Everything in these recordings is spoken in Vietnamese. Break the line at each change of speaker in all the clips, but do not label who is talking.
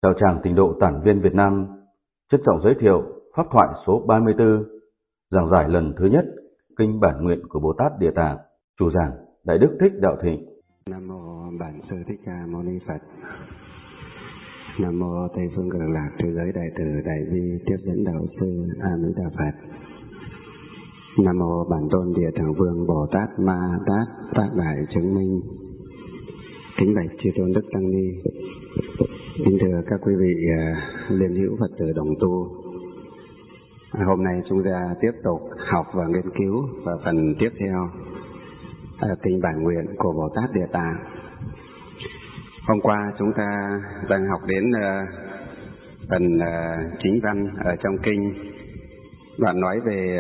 Chào tràng Tịnh độ Tản viên Việt Nam trân trọng giới thiệu pháp thoại số 34, giảng giải lần thứ nhất kinh bản nguyện của Bồ Tát Địa Tạng. Chủ giảng Đại Đức Thích Đạo Thịnh.
Nam mô Bản Sư Thích Ca Mâu Ni Phật. Nam mô Tây Phương Cực Lạc Thế Giới Đại Từ Đại Vi Tiếp Dẫn Đạo Sư A Di Đà Phật. Nam mô Bản Tôn Địa Tạng Vương Bồ Tát Ma Tát Tác Đại Chứng Minh. Kính bạch chư tôn đức tăng ni, kính thưa các quý vị liên hữu Phật tử đồng tu. Hôm nay chúng ta tiếp tục học và nghiên cứu và phần tiếp theo kinh bản nguyện của Bồ Tát Địa Tạng. Hôm qua chúng ta đang học đến phần chính văn ở trong kinh, đoạn nói về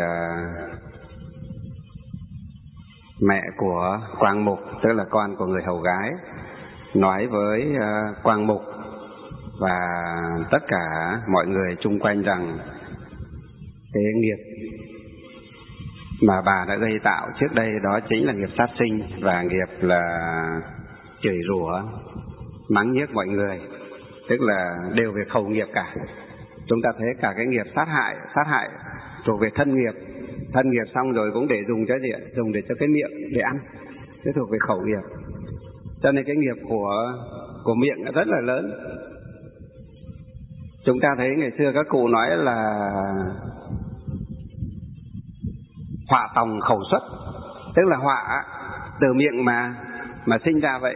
mẹ của Quang Mục, tức là con của người hầu gái, nói với Quang Mục và tất cả mọi người chung quanh rằng cái nghiệp mà bà đã gây tạo trước đây đó chính là nghiệp sát sinh và nghiệp là chửi rủa, mắng nhiếc mọi người, tức là đều về khẩu nghiệp cả. Chúng ta thấy cả cái nghiệp sát hại thuộc về thân nghiệp xong rồi cũng để dùng cho gì? Dùng để cho cái miệng để ăn, cái thuộc về khẩu nghiệp. Cho nên cái nghiệp của miệng rất là lớn. Chúng ta thấy ngày xưa các cụ nói là họa tòng khẩu xuất, tức là họa từ miệng mà sinh ra vậy.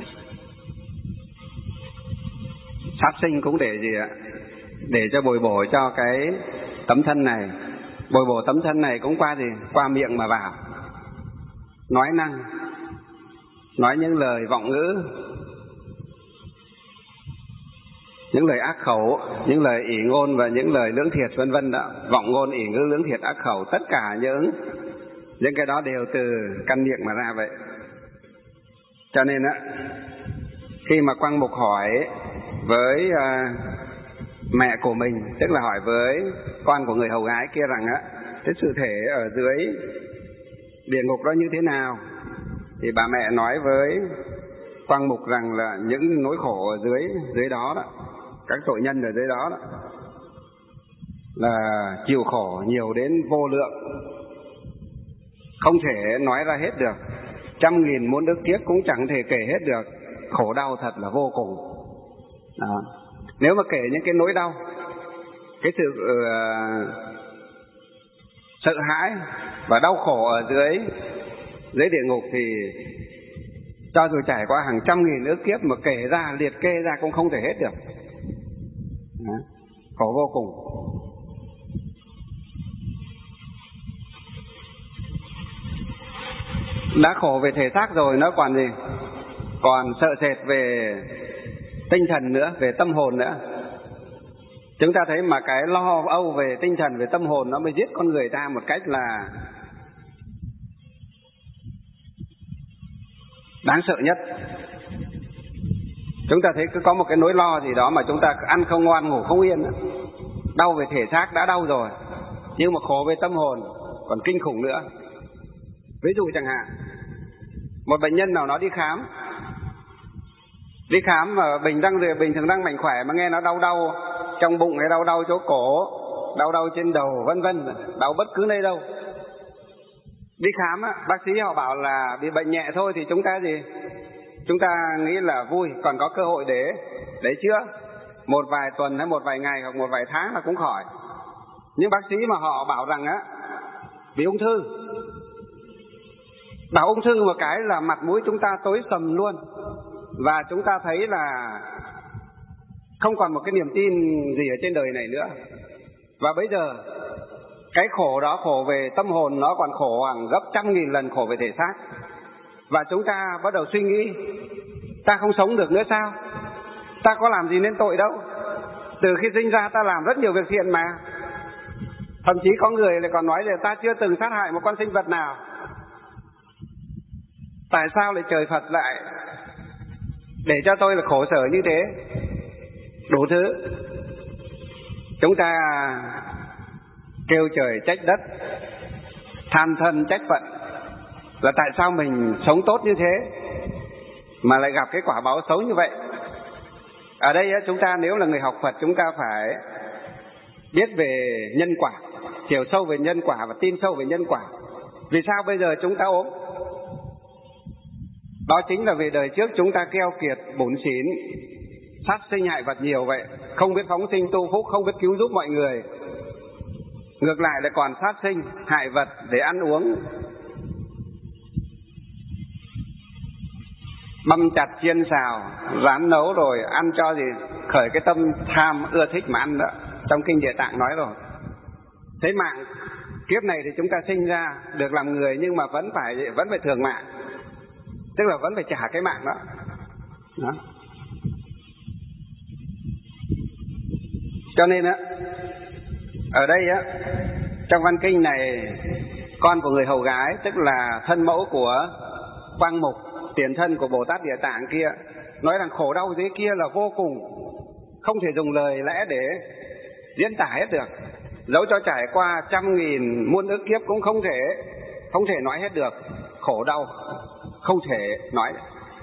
Sát sinh cũng để gì ạ? Để cho bồi bổ cho cái tấm thân này. Bồi bổ tấm thân này cũng qua gì? Qua miệng mà vào. Nói năng, nói những lời vọng ngữ, những lời ác khẩu, những lời ỷ ngôn và những lời lưỡng thiệt vân vân đó. Vọng ngôn, ỷ ngữ, lưỡng thiệt, ác khẩu, tất cả những cái đó đều từ căn miệng mà ra vậy. Cho nên á, khi mà Quang Mục hỏi với mẹ của mình, tức là hỏi với con của người hầu gái kia rằng á, cái sự thể ở dưới địa ngục đó như thế nào, thì bà mẹ nói với Quang Mục rằng là những nỗi khổ ở dưới đó đó, các tội nhân ở dưới đó đó là chịu khổ nhiều đến vô lượng, không thể nói ra hết được, 100.000 muôn ức kiếp cũng chẳng thể kể hết được. Khổ đau thật là vô cùng đó. Nếu mà kể những cái nỗi đau, cái sự sợ hãi và đau khổ ở dưới địa ngục thì cho dù trải qua hàng 100.000 ức kiếp mà kể ra, liệt kê ra cũng không thể hết được. Đó. Khổ vô cùng. Đã khổ về thể xác rồi, nó còn gì? Còn sợ sệt về tinh thần nữa, về tâm hồn nữa. Chúng ta thấy mà cái lo âu về tinh thần, về tâm hồn nó mới giết con người ta một cách là đáng sợ nhất. Chúng ta thấy cứ có một cái nỗi lo gì đó mà chúng ta ăn không ngon, ngủ không yên. Đau về thể xác đã đau rồi, nhưng mà khổ về tâm hồn còn kinh khủng nữa. Ví dụ chẳng hạn, một bệnh nhân nào đó đi khám mà bình thường đang mạnh khỏe mà nghe nó đau trong bụng hay đau chỗ cổ, đau trên đầu vân vân, đau bất cứ nơi đâu. Đi khám á, bác sĩ họ bảo là bị bệnh nhẹ thôi thì chúng ta gì? Chúng ta nghĩ là vui, còn có cơ hội để chữa. Một vài tuần hay một vài ngày hoặc một vài tháng là cũng khỏi. Nhưng bác sĩ mà họ bảo rằng á, bị ung thư. Bảo ung thư một cái là mặt mũi chúng ta tối sầm luôn. Và chúng ta thấy là không còn một cái niềm tin gì ở trên đời này nữa. Và bây giờ cái khổ đó, khổ về tâm hồn, nó còn khổ hàng gấp 100.000 lần khổ về thể xác. Và chúng ta bắt đầu suy nghĩ, ta không sống được nữa sao? Ta có làm gì nên tội đâu. Từ khi sinh ra ta làm rất nhiều việc thiện mà. Thậm chí có người lại còn nói là ta chưa từng sát hại một con sinh vật nào. Tại sao lại trời Phật lại để cho tôi là khổ sở như thế? Đủ thứ. Chúng ta kêu trời trách đất, than thân trách phận, là tại sao mình sống tốt như thế mà lại gặp cái quả báo xấu như vậy. Ở đây chúng ta nếu là người học Phật, chúng ta phải biết về nhân quả, hiểu sâu về nhân quả và tin sâu về nhân quả. Vì sao bây giờ chúng ta ốm? Đó chính là vì đời trước chúng ta keo kiệt, bủn xỉn, sát sinh hại vật nhiều vậy, không biết phóng sinh tu phúc, không biết cứu giúp mọi người, ngược lại lại còn sát sinh hại vật để ăn uống, băm chặt chiên xào rán nấu rồi ăn cho gì khởi cái tâm tham ưa thích mà ăn đó. Trong kinh Địa Tạng nói rồi. Thế mạng kiếp này thì chúng ta sinh ra được làm người, nhưng mà vẫn phải thường mạng, tức là vẫn phải trả cái mạng đó. Cho nên á, ở đây á, trong văn kinh này, con của người hầu gái, tức là thân mẫu của Quang Mục, tiền thân của Bồ Tát Địa Tạng kia, nói rằng khổ đau dưới kia là vô cùng, không thể dùng lời lẽ để diễn tả hết được. Dẫu cho trải qua 100.000 muôn ức kiếp cũng không thể nói hết được. Khổ đau không thể nói.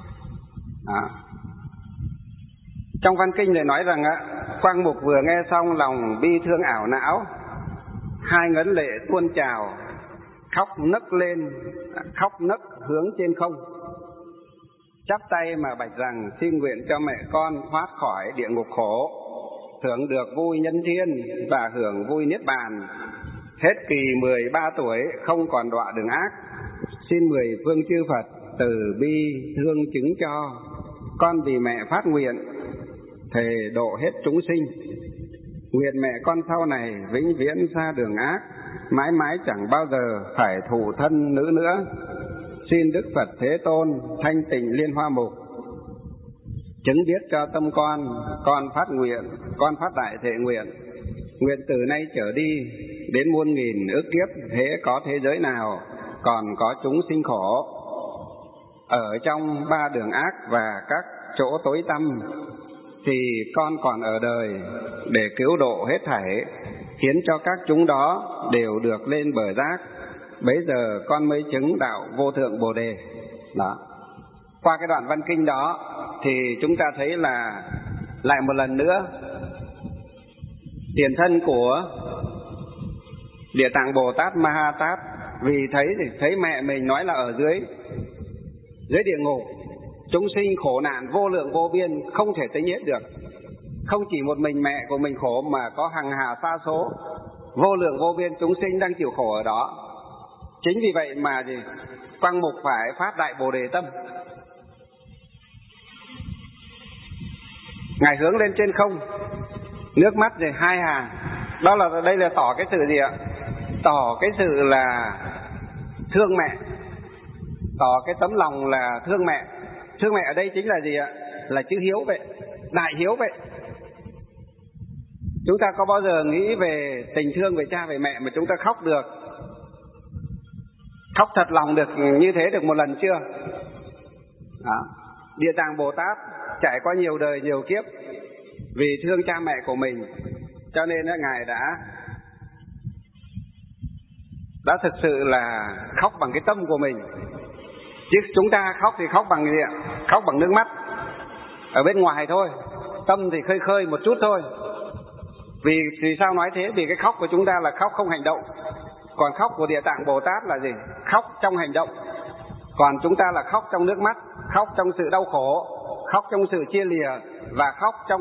Trong văn kinh này nói rằng Quang Mục vừa nghe xong lòng bi thương ảo não, hai ngấn lệ tuôn trào, khóc nấc hướng trên không, chắp tay mà bạch rằng xin nguyện cho mẹ con thoát khỏi địa ngục khổ, hưởng được vui nhân thiên và hưởng vui niết bàn. Hết kỳ 13 tuổi không còn đọa đường ác, xin 10 phương chư Phật từ bi thương chứng cho. Con vì mẹ phát nguyện thề độ hết chúng sinh, nguyện mẹ con sau này vĩnh viễn xa đường ác, mãi mãi chẳng bao giờ phải thụ thân nữ nữa. Xin Đức Phật Thế Tôn thanh tịnh Liên Hoa Mục chứng biết cho tâm con phát nguyện, con phát đại thệ nguyện, nguyện từ nay trở đi đến muôn nghìn ức kiếp, hễ có thế giới nào còn có chúng sinh khổ ở trong 3 đường ác và các chỗ tối tăm, thì con còn ở đời để cứu độ hết thảy, khiến cho các chúng đó đều được lên bờ giác. Bấy giờ con mới chứng đạo vô thượng Bồ Đề. Đó. Qua cái đoạn văn kinh đó thì chúng ta thấy là lại một lần nữa tiền thân của Địa Tạng Bồ Tát Ma Ha Tát vì thấy mẹ mình nói là ở dưới địa ngục chúng sinh khổ nạn vô lượng vô biên, không thể tính hết được. Không chỉ một mình mẹ của mình khổ mà có hàng hà sa số vô lượng vô biên chúng sinh đang chịu khổ ở đó. Chính vì vậy mà Quang Mục phải phát đại Bồ Đề tâm. Ngài hướng lên trên không, nước mắt thì 2 hàng. Đây là tỏ cái sự gì ạ? Tỏ cái sự là thương mẹ, tỏ cái tấm lòng là thương mẹ. Thương mẹ ở đây chính là gì ạ? Là chữ hiếu vậy, đại hiếu vậy. Chúng ta có bao giờ nghĩ về tình thương về cha về mẹ mà chúng ta khóc được, khóc thật lòng được như thế được một lần chưa? Địa Tạng Bồ Tát trải qua nhiều đời nhiều kiếp vì thương cha mẹ của mình, cho nên Ngài đã thực sự là khóc bằng cái tâm của mình. Chứ chúng ta khóc thì khóc bằng gì ạ? Khóc bằng nước mắt ở bên ngoài thôi, tâm thì khơi khơi một chút thôi. Vì sao nói thế? Vì cái khóc của chúng ta là khóc không hành động, còn khóc của Địa Tạng Bồ Tát là gì? Khóc trong hành động. Còn chúng ta là khóc trong nước mắt, khóc trong sự đau khổ, khóc trong sự chia lìa, và khóc trong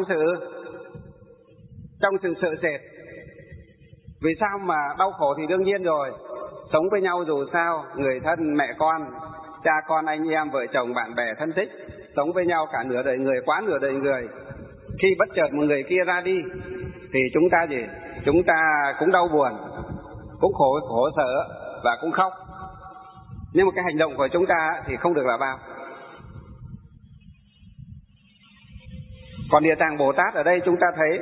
sự sợ sệt. Vì sao mà đau khổ thì đương nhiên rồi, sống với nhau dù sao, người thân, mẹ con, cha con, anh em, vợ chồng, bạn bè, thân thích, sống với nhau cả nửa đời người, quá nửa đời người. Khi bất chợt một người kia ra đi thì chúng ta cũng đau buồn, cũng khổ sở và cũng khóc. Nhưng mà cái hành động của chúng ta thì không được là bao. Còn Địa Tạng Bồ Tát ở đây chúng ta thấy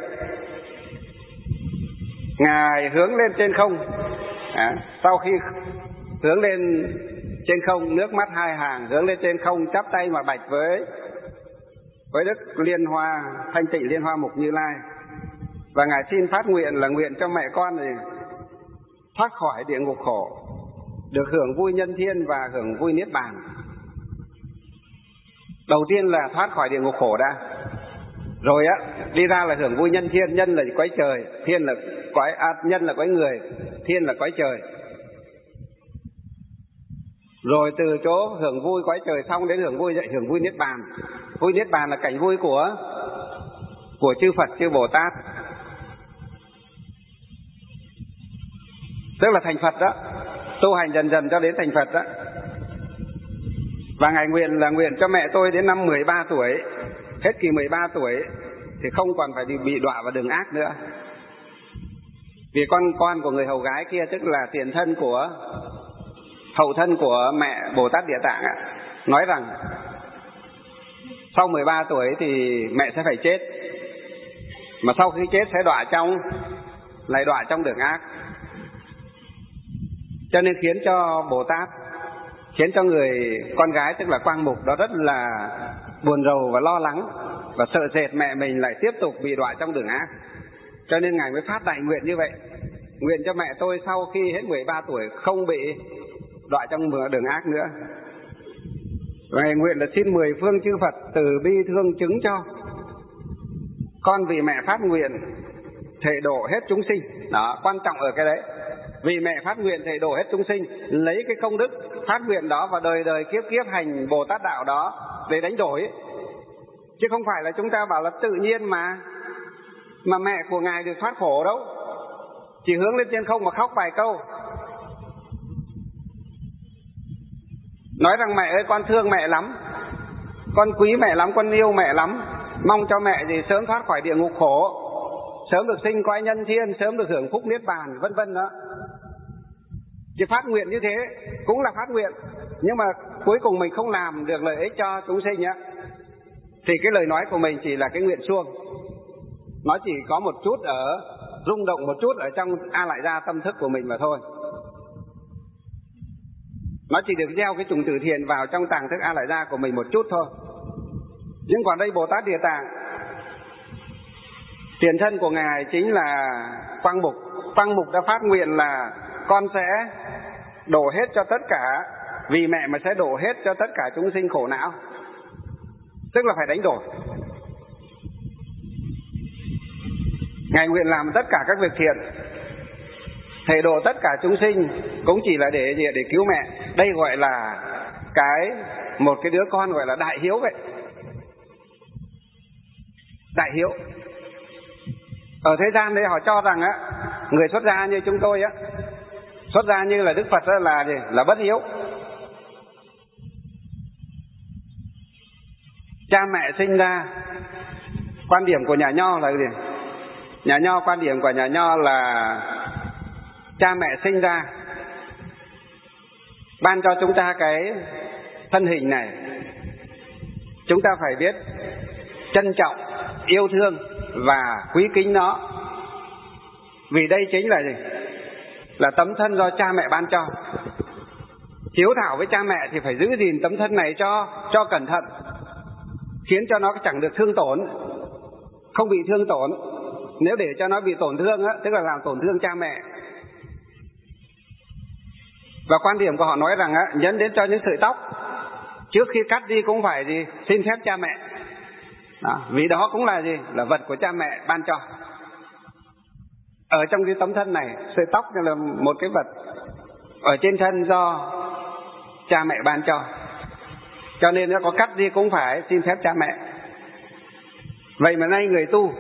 Ngài hướng lên trên không. Sau khi hướng lên trên không, nước mắt 2 hàng, hướng lên trên không, chắp tay mà bạch với Đức Liên Hoa, Thanh Tịnh Liên Hoa Mục Như Lai. Và Ngài xin phát nguyện là nguyện cho mẹ con này thoát khỏi địa ngục khổ, được hưởng vui nhân thiên và hưởng vui niết bàn. Đầu tiên là thoát khỏi địa ngục khổ đã. Rồi á, đi ra là hưởng vui nhân thiên, nhân là quái trời, thiên là nhân là quái người, thiên là quái trời. Rồi từ chỗ hưởng vui quái trời xong đến hưởng vui niết bàn. Vui niết bàn là cảnh vui của chư Phật, chư Bồ Tát, tức là thành Phật đó, tu hành dần dần cho đến thành Phật đó. Và Ngài nguyện cho mẹ tôi đến năm 13 tuổi, hết kỳ 13 tuổi thì không còn phải bị đọa vào đường ác nữa. Vì con của người hầu gái kia, tức là tiền thân của hậu thân của mẹ Bồ Tát Địa Tạng nói rằng sau 13 tuổi thì mẹ sẽ phải chết, mà sau khi chết sẽ đọa trong đường ác. Cho nên khiến cho Bồ Tát, khiến cho người con gái tức là Quang Mục đó rất là buồn rầu và lo lắng, và sợ sệt mẹ mình lại tiếp tục bị đọa trong đường ác. Cho nên Ngài mới phát đại nguyện như vậy, nguyện cho mẹ tôi sau khi hết 13 tuổi không bị đọa trong đường ác nữa. Ngài nguyện là xin 10 phương chư Phật từ bi thương chứng cho con, vì mẹ phát nguyện thể độ hết chúng sinh. Đó, quan trọng ở cái đấy. Vì mẹ phát nguyện thể độ hết chúng sinh, lấy cái công đức phát nguyện đó và đời đời kiếp kiếp hành Bồ Tát đạo đó để đánh đổi. Chứ không phải là chúng ta bảo là tự nhiên mà mẹ của Ngài được thoát khổ đâu. Chỉ hướng lên trên không mà khóc vài câu, nói rằng mẹ ơi con thương mẹ lắm, con quý mẹ lắm, con yêu mẹ lắm, mong cho mẹ gì sớm thoát khỏi địa ngục khổ, sớm được sinh cõi nhân thiên, sớm được hưởng phúc niết bàn, vân vân đó. Chỉ phát nguyện như thế cũng là phát nguyện, nhưng mà cuối cùng mình không làm được lợi ích cho chúng sinh nhá, thì cái lời nói của mình chỉ là cái nguyện suông, nó chỉ có một chút rung động một chút ở trong A Lại Gia tâm thức của mình mà thôi. Nó chỉ được gieo cái chủng từ thiện vào trong tàng thức A Lại Gia của mình một chút thôi. Nhưng còn đây Bồ Tát Địa Tạng, tiền thân của Ngài chính là Quang Mục. Quang Mục đã phát nguyện là con sẽ đổ hết cho tất cả, vì mẹ mà sẽ đổ hết cho tất cả chúng sinh khổ não, tức là phải đánh đổi. Ngài nguyện làm tất cả các việc thiện, thể độ tất cả chúng sinh, cũng chỉ là để cứu mẹ. Đây gọi là một cái đứa con gọi là đại hiếu vậy. Đại hiếu. Ở thế gian đấy họ cho rằng người xuất gia như chúng tôi xuất gia như là Đức Phật là gì? Là bất hiếu. Cha mẹ sinh ra, quan điểm của nhà Nho là cái gì? Nhà Nho, quan điểm của nhà Nho là cha mẹ sinh ra ban cho chúng ta cái thân hình này, chúng ta phải biết trân trọng, yêu thương và quý kính nó. Vì đây chính là gì? Là tấm thân do cha mẹ ban cho. Hiếu thảo với cha mẹ thì phải giữ gìn tấm thân này cho cẩn thận, khiến cho nó chẳng được thương tổn, không bị thương tổn. Nếu để cho nó bị tổn thương tức là làm tổn thương cha mẹ. Và quan điểm của họ nói rằng nhấn đến cho những sợi tóc, trước khi cắt đi cũng phải gì? Xin phép cha mẹ. Đó, vì đó cũng là gì? Là vật của cha mẹ ban cho. Ở trong cái tấm thân này, sợi tóc là một cái vật ở trên thân do cha mẹ ban cho. Cho nên nó có cắt đi cũng phải xin phép cha mẹ. Vậy mà nay người tu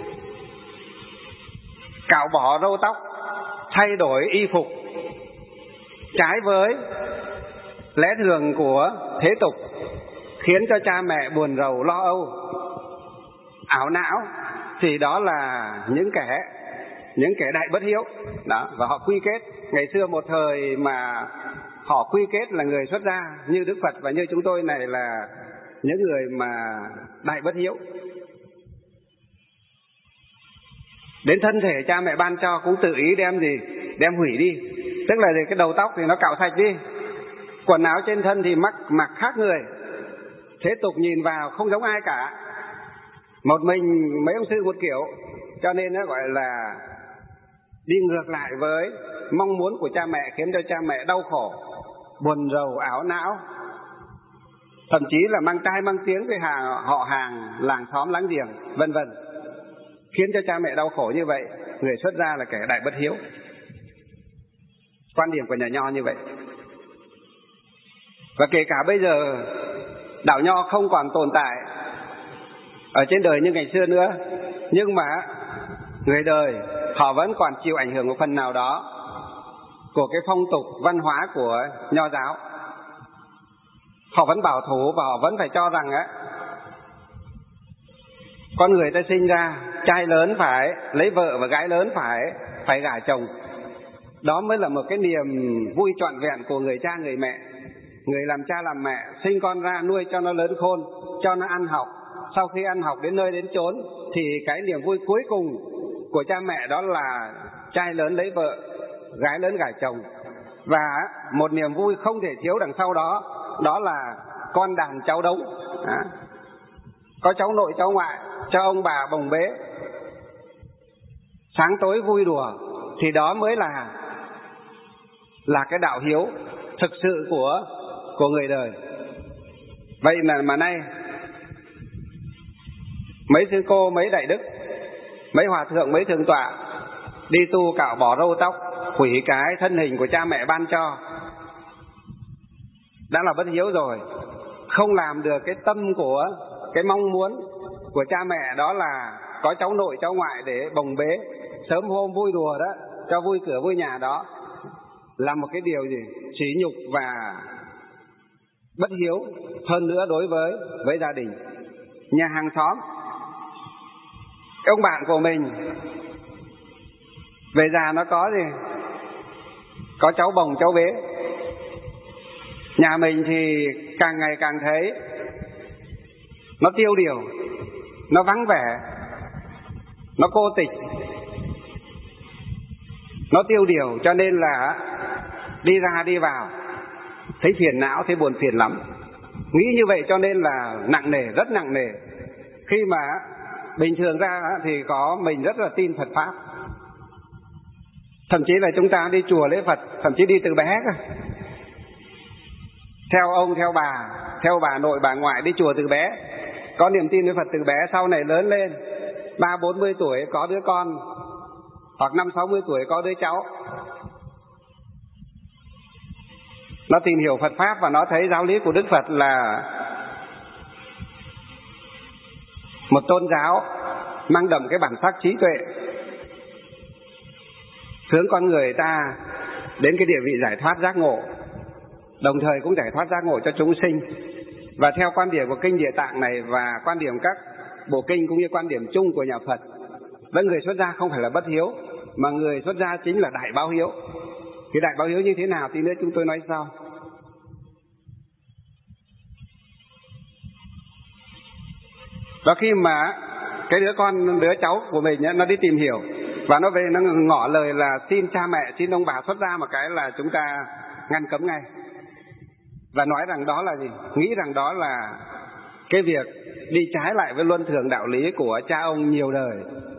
cạo bỏ râu tóc, thay đổi y phục, trái với lẽ thường của thế tục, khiến cho cha mẹ buồn rầu lo âu, ảo não, thì đó là những kẻ đại bất hiếu đó. Và họ quy kết, ngày xưa một thời mà họ quy kết là người xuất gia như Đức Phật và như chúng tôi này là những người mà đại bất hiếu. Đến thân thể cha mẹ ban cho cũng tự ý đem hủy đi. Tức là cái đầu tóc thì nó cạo sạch đi, quần áo trên thân thì mặc khác người, thế tục nhìn vào không giống ai cả, một mình mấy ông sư một kiểu. Cho nên nó gọi là đi ngược lại với mong muốn của cha mẹ, khiến cho cha mẹ đau khổ, buồn rầu, ảo não. thậm chí là mang tai mang tiếng với họ hàng, làng xóm láng giềng, vân vân, khiến cho cha mẹ đau khổ như vậy. Người xuất gia là kẻ đại bất hiếu. Quan điểm của nhà Nho như vậy. Và kể cả bây giờ đạo Nho không còn tồn tại ở trên đời như ngày xưa nữa, nhưng mà người đời họ vẫn còn chịu ảnh hưởng một phần nào đó của cái phong tục văn hóa của Nho giáo. Họ vẫn bảo thủ và họ vẫn phải cho rằng con người ta sinh ra, trai lớn phải lấy vợ và gái lớn phải gả chồng. Đó mới là một cái niềm vui trọn vẹn của người cha người mẹ. Người làm cha làm mẹ sinh con ra nuôi cho nó lớn khôn, cho nó ăn học. Sau khi ăn học đến nơi đến chốn thì cái niềm vui cuối cùng của cha mẹ đó là trai lớn lấy vợ, gái lớn gả chồng. Và một niềm vui không thể thiếu đằng sau đó, đó là con đàn cháu đống. Có cháu nội cháu ngoại cho ông bà bồng bế, sáng tối vui đùa, thì đó mới là cái đạo hiếu thực sự của người đời. Vậy mà nay mấy sư cô, mấy đại đức, mấy hòa thượng, mấy thượng tọa đi tu cạo bỏ râu tóc, hủy cái thân hình của cha mẹ ban cho, đã là bất hiếu rồi. Không làm được cái tâm của cái mong muốn của cha mẹ, đó là có cháu nội cháu ngoại để bồng bế, sớm hôm vui đùa đó, cho vui cửa vui nhà, đó là một cái điều gì sỉ nhục và bất hiếu hơn nữa đối với gia đình. Nhà hàng xóm, cái ông bạn của mình về già nó có gì, có cháu bồng cháu bế. Nhà mình thì càng ngày càng thấy nó tiêu điều, nó vắng vẻ, nó cô tịch, nó tiêu điều, cho nên là đi ra đi vào thấy phiền não, thấy buồn phiền lắm. Nghĩ như vậy cho nên là nặng nề, rất nặng nề. Khi mà bình thường ra thì mình rất là tin Phật Pháp. Thậm chí là chúng ta đi chùa lễ Phật, thậm chí đi từ bé cơ. Theo ông, theo bà nội, bà ngoại đi chùa từ bé, có niềm tin với Phật từ bé. Sau này lớn lên 30-40 tuổi có đứa con, hoặc 50-60 tuổi có đứa cháu, nó tìm hiểu Phật Pháp và nó thấy giáo lý của Đức Phật là một tôn giáo mang đậm cái bản sắc trí tuệ, hướng con người ta đến cái địa vị giải thoát giác ngộ, đồng thời cũng giải thoát giác ngộ cho chúng sinh. Và theo quan điểm của kinh Địa Tạng này và quan điểm các bộ kinh cũng như quan điểm chung của nhà Phật, với người xuất gia không phải là bất hiếu, mà người xuất gia chính là đại báo hiếu. Thì đại báo hiếu như thế nào tí nữa chúng tôi nói sau. Và khi mà cái đứa cháu của mình nó đi tìm hiểu và nó về nó ngỏ lời là xin cha mẹ, xin ông bà xuất gia một cái là chúng ta ngăn cấm ngay. Và nói rằng đó là gì? Nghĩ rằng đó là cái việc đi trái lại với luân thường đạo lý của cha ông nhiều đời,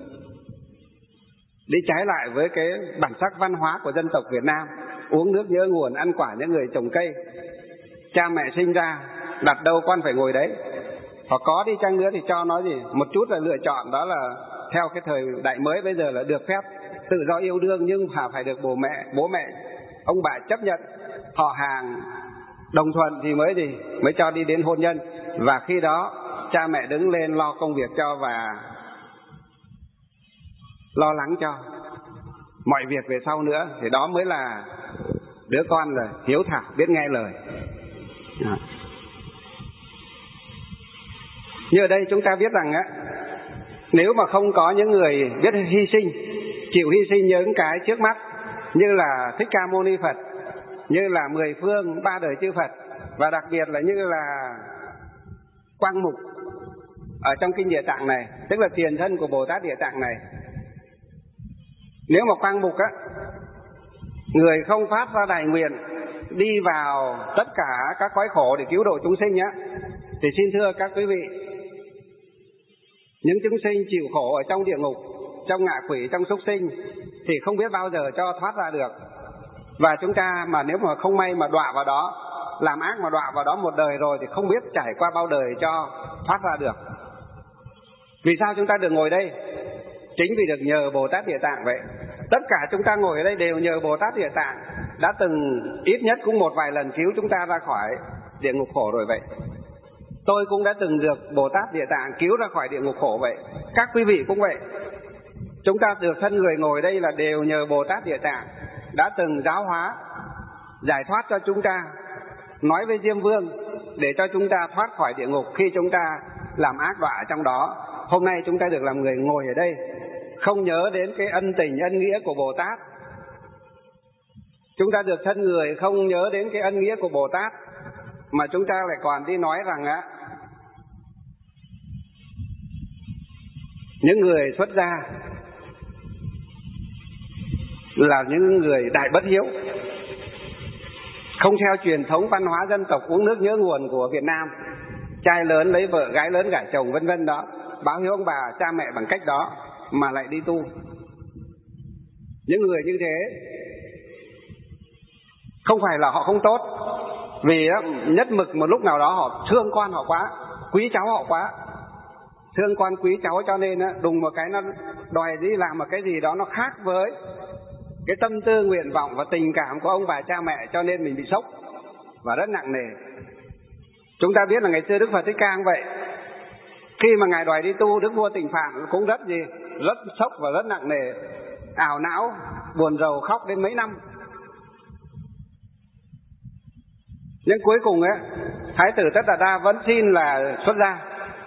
đi trái lại với cái bản sắc văn hóa của dân tộc Việt Nam. Uống nước nhớ nguồn, ăn quả nhớ người trồng cây. Cha mẹ sinh ra đặt đâu con phải ngồi đấy. Hoặc có đi chăng nữa thì cho nó gì một chút là lựa chọn, đó là theo cái thời đại mới bây giờ là được phép tự do yêu đương, nhưng phải được bố mẹ ông bà chấp nhận, họ hàng đồng thuận thì mới cho đi đến hôn nhân. Và khi đó cha mẹ đứng lên lo công việc cho và lo lắng cho mọi việc về sau nữa, thì đó mới là đứa con là hiếu thảo, biết nghe lời. Như ở đây chúng ta biết rằng nếu mà không có những người biết hy sinh, chịu hy sinh những cái trước mắt, như là Thích Ca Mâu Ni Phật, như là 10 phương 3 đời chư Phật, và đặc biệt là như là Quang Mục ở trong kinh Địa Tạng này, tức là tiền thân của Bồ Tát Địa Tạng này. Nếu mà Quang Mục người không phát ra đại nguyện đi vào tất cả các cõi khổ để cứu độ chúng sinh thì xin thưa các quý vị, những chúng sinh chịu khổ ở trong địa ngục, trong ngạ quỷ, trong súc sinh thì không biết bao giờ cho thoát ra được. Và chúng ta mà nếu mà không may mà đọa vào đó làm ác mà đọa vào đó một đời rồi thì không biết trải qua bao đời cho thoát ra được. Vì sao chúng ta được ngồi đây? Chính vì được nhờ Bồ Tát Địa Tạng vậy. Tất cả chúng ta ngồi ở đây đều nhờ Bồ Tát Địa Tạng đã từng ít nhất cũng một vài lần cứu chúng ta ra khỏi địa ngục khổ rồi vậy. Tôi cũng đã từng được Bồ Tát Địa Tạng cứu ra khỏi địa ngục khổ vậy. Các quý vị cũng vậy. Chúng ta được thân người ngồi đây là đều nhờ Bồ Tát Địa Tạng đã từng giáo hóa, giải thoát cho chúng ta, nói với Diêm Vương để cho chúng ta thoát khỏi địa ngục khi chúng ta làm ác đọa trong đó. Hôm nay chúng ta được làm người ngồi ở đây, không nhớ đến cái ân tình ân nghĩa của Bồ Tát. Chúng ta được thân người không nhớ đến cái ân nghĩa của Bồ Tát, mà chúng ta lại còn đi nói rằng á, những người xuất gia là những người đại bất hiếu, không theo truyền thống văn hóa dân tộc uống nước nhớ nguồn của Việt Nam, trai lớn lấy vợ, gái lớn gả chồng vân vân đó, báo hiếu ông bà cha mẹ bằng cách đó mà lại đi tu. Những người như thế không phải là họ không tốt, vì nhất mực một lúc nào đó họ thương con họ quá, quý cháu họ quá, thương con quý cháu, cho nên đùng một cái nó đòi đi làm một cái gì đó nó khác với cái tâm tư nguyện vọng và tình cảm của ông bà cha mẹ, cho nên mình bị sốc và rất nặng nề. Chúng ta biết là ngày xưa Đức Phật Thích Ca cũng vậy. Khi mà ngài đòi đi tu, Đức vua Tịnh Phạn cũng rất sốc và rất nặng nề, ảo não, buồn rầu, khóc đến mấy năm. Nhưng cuối cùng Thái tử Tất Đạt Đa vẫn xin là xuất gia,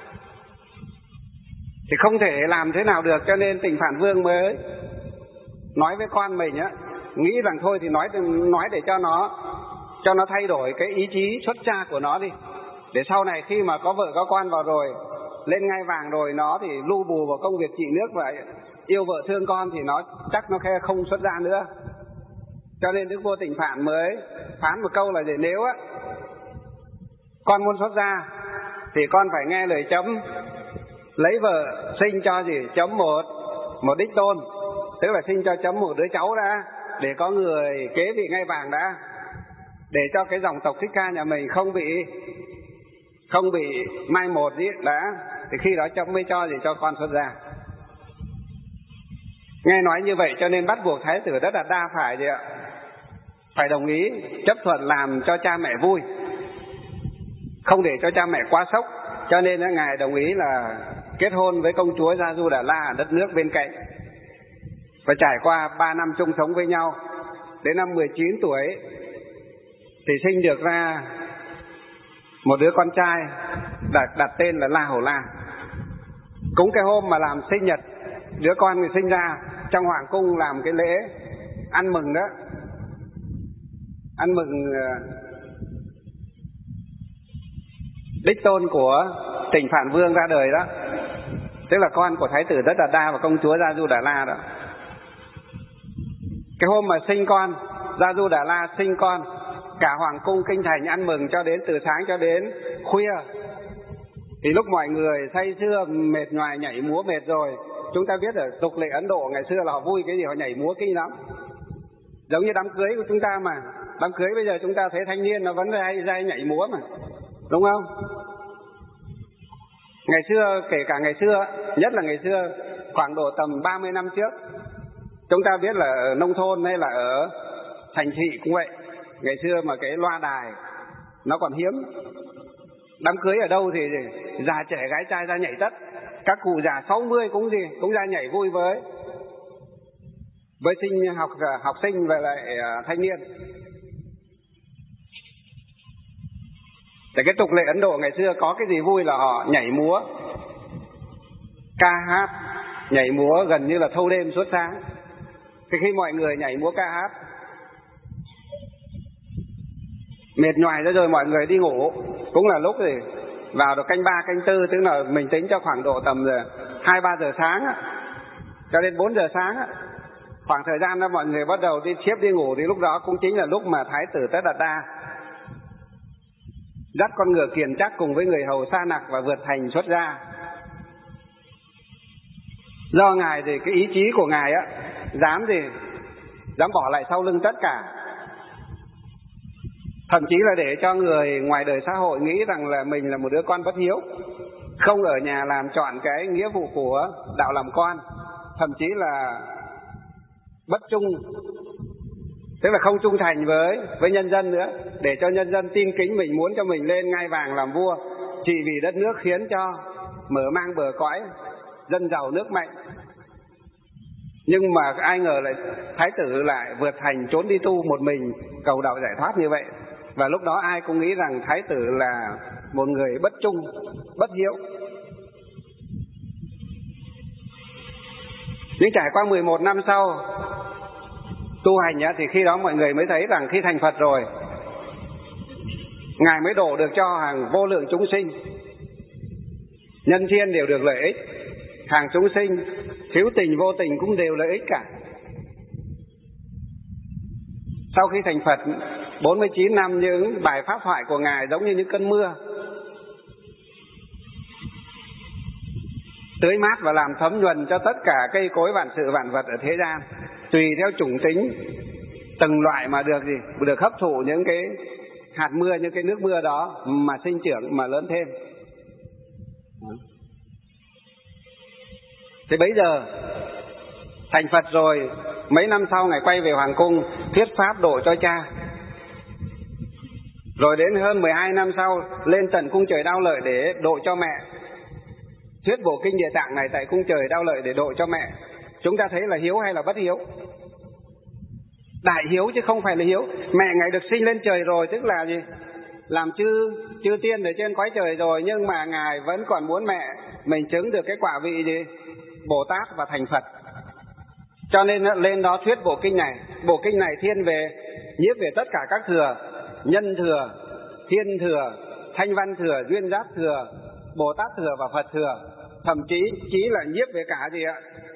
thì không thể làm thế nào được, cho nên Tịnh Phạn Vương mới nói với con mình nghĩ rằng thôi thì nói để cho nó thay đổi cái ý chí xuất gia của nó đi, để sau này khi mà có vợ có con vào rồi, lên ngai vàng rồi, nó thì lu bù vào công việc trị nước và yêu vợ thương con thì nó chắc nó không xuất gia nữa. Cho nên Đức vua Tịnh Phạn mới phán một câu là gì? Nếu con muốn xuất gia thì con phải nghe lời chấm, lấy vợ sinh cho chấm một đích tôn, tức là sinh cho chấm một đứa cháu đã, để có người kế vị ngai vàng đã, để cho cái dòng tộc Thích Ca nhà mình không bị mai một đã, thì khi đó chấm mới cho con xuất gia. Nghe nói như vậy cho nên bắt buộc Thái tử Tất Đạt Đa phải đồng ý chấp thuận làm cho cha mẹ vui, không để cho cha mẹ quá sốc. Cho nên ngài đồng ý là kết hôn với công chúa Gia Du Đà La ở đất nước bên cạnh, và trải qua 3 năm chung sống với nhau. Đến năm 19 tuổi thì sinh được ra một đứa con trai, đặt tên là La Hầu La. Cũng cái hôm mà làm sinh nhật đứa con người sinh ra, trong hoàng cung làm cái lễ ăn mừng đó, ăn mừng đích tôn của Tịnh Phạn Vương ra đời đó, tức là con của Thái tử Tất Đạt Đa và công chúa Gia Du Đà La đó. Cái hôm mà sinh con, Gia Du Đà La sinh con, cả hoàng cung kinh thành ăn mừng cho đến từ sáng cho đến khuya. Thì lúc mọi người say sưa mệt nhoài nhảy múa mệt rồi, chúng ta biết ở tục lệ Ấn Độ ngày xưa là họ vui cái gì họ nhảy múa kinh lắm, giống như đám cưới của chúng ta mà. Đám cưới bây giờ chúng ta thấy thanh niên nó vẫn ra nhảy múa mà, đúng không? Ngày xưa, kể cả ngày xưa, nhất là ngày xưa khoảng độ tầm 30 năm trước, chúng ta biết là ở nông thôn hay là ở thành thị cũng vậy. Ngày xưa mà cái loa đài nó còn hiếm, đám cưới ở đâu thì già trẻ gái trai ra nhảy tất. Các cụ già 60 cũng ra nhảy vui với học sinh và lại thanh niên. Để cái tục lệ Ấn Độ ngày xưa có cái gì vui là họ nhảy múa, ca hát, nhảy múa gần như là thâu đêm suốt sáng. Thì khi mọi người nhảy múa ca hát mệt nhoài ra rồi mọi người đi ngủ, cũng là lúc thì vào được canh 3, canh 4, tức là mình tính cho khoảng độ tầm 2-3 giờ sáng cho đến 4 giờ sáng khoảng thời gian đó mọi người bắt đầu đi xếp đi ngủ. Thì lúc đó cũng chính là lúc mà Thái tử Tất Đạt Đa dắt con ngựa kiền chắc cùng với người hầu sa nặc và vượt thành xuất gia. Do ngài thì cái ý chí của ngài dám bỏ lại sau lưng tất cả, thậm chí là để cho người ngoài đời xã hội nghĩ rằng là mình là một đứa con bất hiếu, không ở nhà làm trọn cái nghĩa vụ của đạo làm con, thậm chí là bất trung, tức là không trung thành với nhân dân nữa, để cho nhân dân tin kính mình, muốn cho mình lên ngai vàng làm vua, chỉ vì đất nước khiến cho mở mang bờ cõi, dân giàu nước mạnh. Nhưng mà ai ngờ lại thái tử lại vượt thành trốn đi tu một mình, cầu đạo giải thoát như vậy. Và lúc đó ai cũng nghĩ rằng thái tử là một người bất trung, bất hiếu. Nhưng trải qua 11 năm sau tu hành thì khi đó mọi người mới thấy rằng khi thành Phật rồi, Ngài mới độ được cho hàng vô lượng chúng sinh, nhân thiên đều được lợi ích, hàng chúng sinh hữu tình vô tình cũng đều lợi ích cả. Sau khi thành Phật 49 năm, những bài pháp thoại của Ngài giống như những cơn mưa, tưới mát và làm thấm nhuần cho tất cả cây cối vạn sự vạn vật ở thế gian, tùy theo chủng tính từng loại mà được hấp thụ những cái hạt mưa, những cái nước mưa đó mà sinh trưởng, mà lớn thêm. Thế bấy giờ thành Phật rồi, mấy năm sau Ngài quay về hoàng cung thuyết pháp độ cho cha. Rồi đến hơn 12 năm sau lên tận cung trời Đao Lợi để độ cho mẹ, thuyết bộ kinh Địa Tạng này tại cung trời Đao Lợi để độ cho mẹ. Chúng ta thấy là hiếu hay là bất hiếu? Đại hiếu chứ không phải là hiếu. Mẹ Ngài được sinh lên trời rồi, tức là gì? Làm chư tiên ở trên cõi trời rồi, nhưng mà Ngài vẫn còn muốn mẹ mình chứng được cái quả vị gì? Bồ Tát và thành Phật. Cho nên lên đó thuyết bộ kinh này. Bộ kinh này thiên về, nhiếp về tất cả các thừa: nhân thừa, thiên thừa, thanh văn thừa, duyên giác thừa, Bồ Tát thừa và Phật thừa. Thậm chí là nhiếp về cả gì ạ?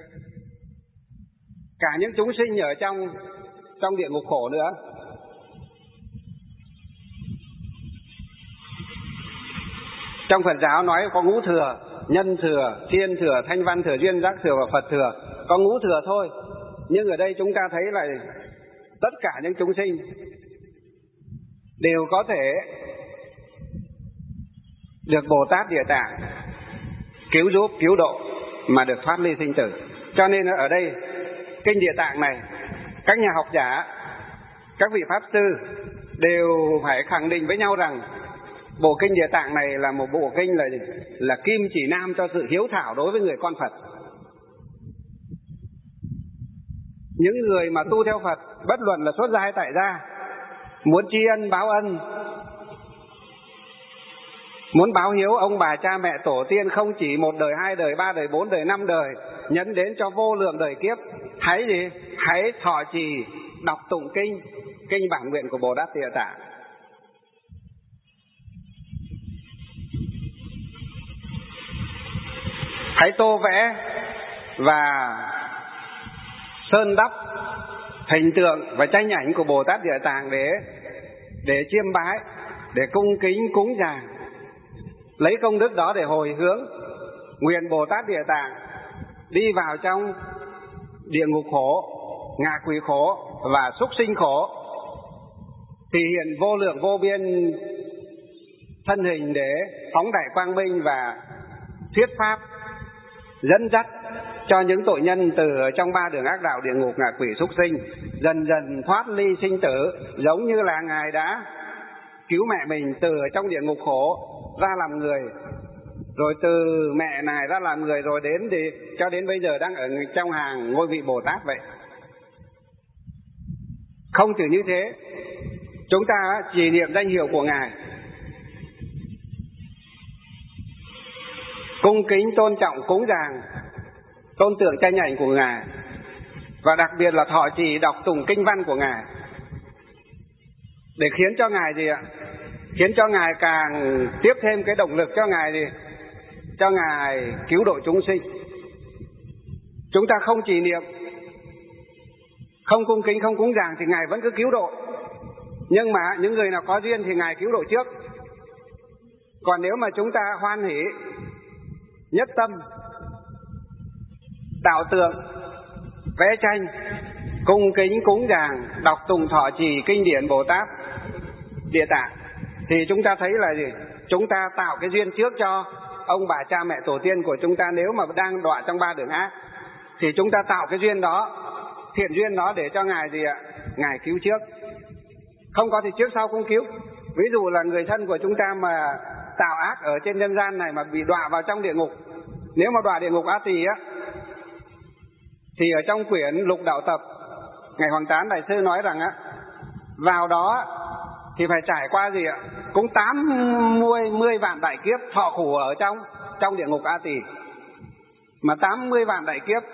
Cả những chúng sinh ở trong địa ngục khổ nữa. Trong Phật giáo nói có ngũ thừa: nhân thừa, thiên thừa, thanh văn thừa, duyên giác thừa và Phật thừa. Có ngũ thừa thôi. Nhưng ở đây chúng ta thấy là tất cả những chúng sinh đều có thể được Bồ Tát Địa Tạng cứu giúp, cứu độ mà được thoát ly sinh tử. Cho nên ở đây kinh Địa Tạng này, các nhà học giả, các vị pháp sư đều phải khẳng định với nhau rằng bộ kinh Địa Tạng này là một bộ kinh là kim chỉ nam cho sự hiếu thảo đối với người con Phật. Những người mà tu theo Phật, bất luận là xuất gia hay tại gia, muốn tri ân báo ân, muốn báo hiếu ông bà cha mẹ tổ tiên, không chỉ một đời, hai đời, ba đời, bốn đời, năm đời, nhấn đến cho vô lượng đời kiếp, hãy thọ trì đọc tụng kinh bản nguyện của Bồ Tát Địa Tạng. Hãy tô vẽ và sơn đắp hình tượng và tranh ảnh của Bồ Tát Địa Tạng để chiêm bái, để cung kính cúng dường, lấy công đức đó để hồi hướng, nguyện Bồ Tát Địa Tạng đi vào trong địa ngục khổ, ngạ quỷ khổ và súc sinh khổ, thì hiện vô lượng vô biên thân hình để phóng đại quang minh và thuyết pháp, dẫn dắt cho những tội nhân từ trong ba đường ác đạo, địa ngục, ngạ quỷ, súc sinh dần dần thoát ly sinh tử, giống như là Ngài đã cứu mẹ mình từ trong địa ngục khổ ra làm người, rồi từ mẹ Ngài ra làm người, rồi cho đến bây giờ đang ở trong hàng ngôi vị Bồ Tát vậy. Không chỉ như thế, chúng ta trì niệm danh hiệu của Ngài, cung kính tôn trọng cúng dường, tôn tượng tranh ảnh của Ngài, và đặc biệt là thọ trì đọc tụng kinh văn của Ngài, để khiến cho Ngài gì ạ? Khiến cho Ngài càng tiếp thêm cái động lực cho Ngài gì? Cho Ngài cứu độ chúng sinh. Chúng ta không trì niệm, không cung kính, không cúng dường thì Ngài vẫn cứ cứu độ. Nhưng mà những người nào có duyên thì Ngài cứu độ trước. Còn nếu mà chúng ta hoan hỷ, nhất tâm, tạo tượng, vẽ tranh, cung kính cúng dường, đọc tụng thọ trì kinh điển Bồ Tát, Địa Tạng. Thì chúng ta thấy là gì? Chúng ta tạo cái duyên trước cho ông bà cha mẹ tổ tiên của chúng ta, nếu mà đang đọa trong ba đường ác thì chúng ta tạo cái duyên đó, thiện duyên đó để cho Ngài gì ạ? Ngài cứu trước. Không có thì trước sau không cứu. Ví dụ là người thân của chúng ta mà tạo ác ở trên nhân gian này mà bị đọa vào trong địa ngục, nếu mà đọa địa ngục A Tỳ á, thì ở trong quyển Lục Đạo Tập, Ngài Hoàng Tán Đại Sư nói rằng á, vào đó thì phải trải qua gì ạ? Cũng 80 vạn đại kiếp thọ khổ ở trong địa ngục A Tỳ. Mà 80 vạn đại kiếp,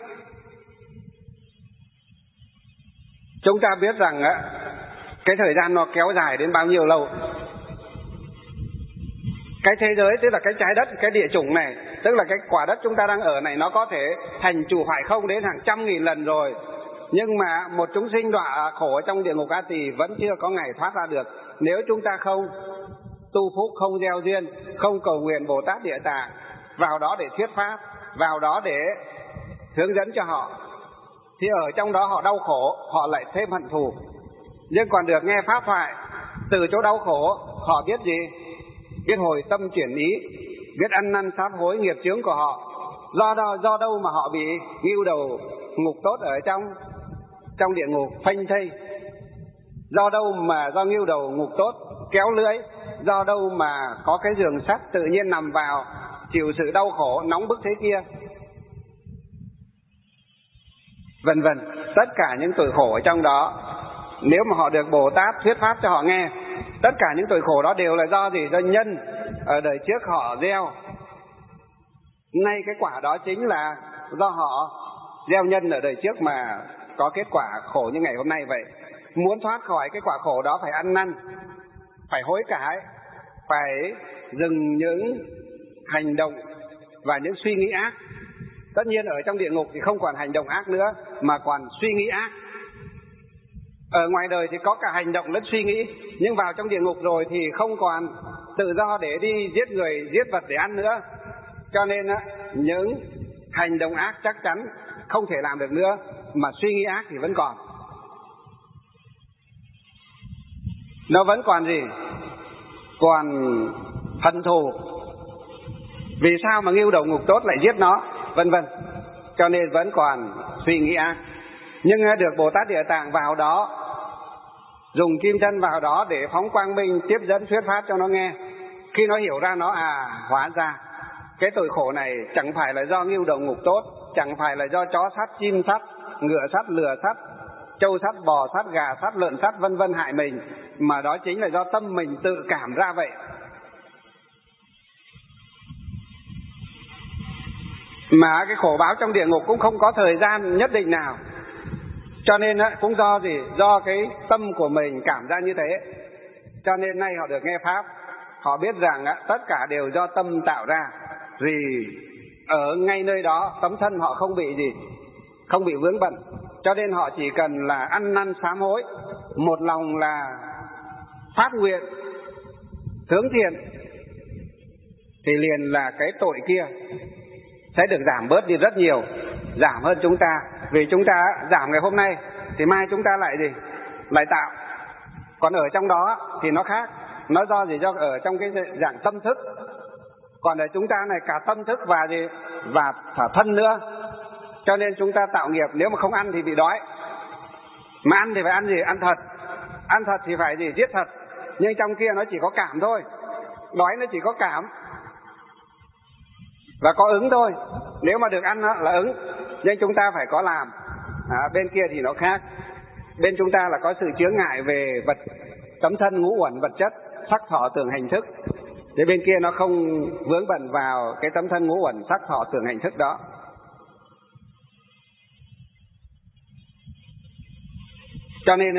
chúng ta biết rằng á, cái thời gian nó kéo dài đến bao nhiêu lâu. Cái thế giới, tức là cái trái đất, cái địa chủng này, tức là cái quả đất chúng ta đang ở này, nó có thể thành chủ phải không đến hàng trăm nghìn lần rồi, nhưng mà một chúng sinh đọa khổ ở trong địa ngục A Tỳ vẫn chưa có ngày thoát ra được. Nếu chúng ta không tu phúc, không gieo duyên, không cầu nguyện Bồ Tát Địa Tạng vào đó để thuyết pháp, vào đó để hướng dẫn cho họ, thì ở trong đó họ đau khổ, họ lại thêm hận thù. Nhưng còn được nghe pháp thoại, từ chỗ đau khổ họ biết gì? Biết hồi tâm chuyển ý, biết ăn năn sám hối nghiệp chướng của họ. Do đâu mà họ bị ngưu đầu ngục tốt ở trong địa ngục phanh thây? Do đâu mà do ngưu đầu ngục tốt kéo lưỡi? Do đâu mà có cái giường sắt tự nhiên nằm vào chịu sự đau khổ nóng bức thế kia? Vân vân, tất cả những tội khổ ở trong đó, nếu mà họ được Bồ Tát thuyết pháp cho họ nghe, tất cả những tội khổ đó đều là do gì? Do nhân ở đời trước họ gieo. Ngay cái quả đó chính là do họ gieo nhân ở đời trước mà có kết quả khổ như ngày hôm nay vậy. Muốn thoát khỏi cái quả khổ đó phải ăn năn, phải hối cải, phải dừng những hành động và những suy nghĩ ác. Tất nhiên ở trong địa ngục thì không còn hành động ác nữa, mà còn suy nghĩ ác. Ở ngoài đời thì có cả hành động lẫn suy nghĩ, nhưng vào trong địa ngục rồi thì không còn tự do để đi giết người, giết vật để ăn nữa. Cho nên những hành động ác chắc chắn không thể làm được nữa, mà suy nghĩ ác thì vẫn còn. Nó vẫn còn gì? Còn hận thù. Vì sao mà ngưu đầu ngục tốt lại giết nó, vân vân. Cho nên vẫn còn suy nghĩ ác. Nhưng được Bồ Tát Địa Tạng vào đó, dùng kim chân vào đó để phóng quang minh, tiếp dẫn thuyết pháp cho nó nghe. Khi nó hiểu ra nó hóa ra cái tội khổ này chẳng phải là do ngưu đầu ngục tốt, chẳng phải là do chó sắt, chim sắt, ngựa sắt, lừa sắt, trâu sắt, bò sắt, gà sắt, lợn sắt vân vân hại mình, mà đó chính là do tâm mình tự cảm ra vậy. Mà cái khổ báo trong địa ngục cũng không có thời gian nhất định nào. Cho nên cũng do gì? Do cái tâm của mình cảm ra như thế. Cho nên nay họ được nghe pháp, họ biết rằng tất cả đều do tâm tạo ra. Vì ở ngay nơi đó tấm thân họ không bị gì, không bị vướng bận. Cho nên họ chỉ cần là ăn năn sám hối, một lòng là phát nguyện hướng thiện, thì liền là cái tội kia sẽ được giảm bớt đi rất nhiều, giảm hơn chúng ta. Vì chúng ta giảm ngày hôm nay thì mai chúng ta lại gì? Lại tạo. Còn ở trong đó thì nó khác. Nó do gì? Do ở trong cái dạng tâm thức. Còn ở chúng ta này cả tâm thức và gì? Và cả thân nữa. Cho nên chúng ta tạo nghiệp, nếu mà không ăn thì bị đói. Mà ăn thì phải ăn gì? Ăn thật. Ăn thật thì phải gì? Giết thật. Nhưng trong kia nó chỉ có cảm thôi. Đói nó chỉ có cảm và có ứng thôi. Nếu mà được ăn là ứng, nhưng chúng ta phải có làm. Bên kia thì nó khác. Bên chúng ta là có sự chướng ngại về vật, tấm thân ngũ uẩn vật chất, sắc thọ tưởng hành thức. Thế bên kia nó không vướng bận vào cái tấm thân ngũ uẩn sắc thọ tưởng hành thức đó. Cho nên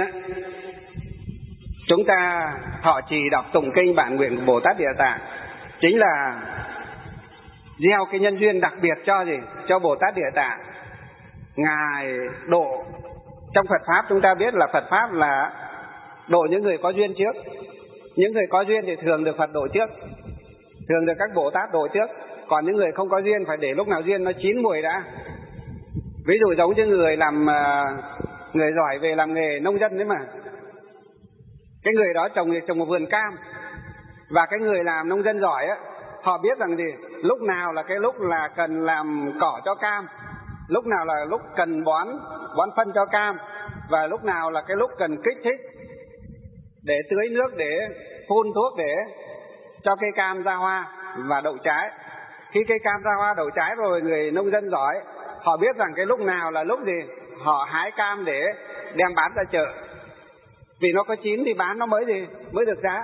chúng ta thọ trì đọc tụng kinh bản nguyện của Bồ Tát Địa Tạng chính là gieo cái nhân duyên đặc biệt cho gì? Cho Bồ Tát Địa Tạng. Ngài độ, trong Phật Pháp chúng ta biết là Phật Pháp là độ những người có duyên trước. Những người có duyên thì thường được Phật độ trước, thường được các Bồ Tát độ trước. Còn những người không có duyên phải để lúc nào duyên nó chín mùi đã. Ví dụ giống như người giỏi về làm nghề nông dân đấy mà, Cái người đó trồng một vườn cam, và cái người làm nông dân giỏi á, họ biết rằng gì, lúc nào là cái lúc là cần làm cỏ cho cam, lúc nào là lúc cần bón phân cho cam, và lúc nào là cái lúc cần kích thích để tưới nước, để phun thuốc để cho cây cam ra hoa và đậu trái. Khi cây cam ra hoa đậu trái rồi, người nông dân giỏi họ biết rằng cái lúc nào là lúc gì họ hái cam để đem bán ra chợ, vì nó có chín thì bán nó mới được giá.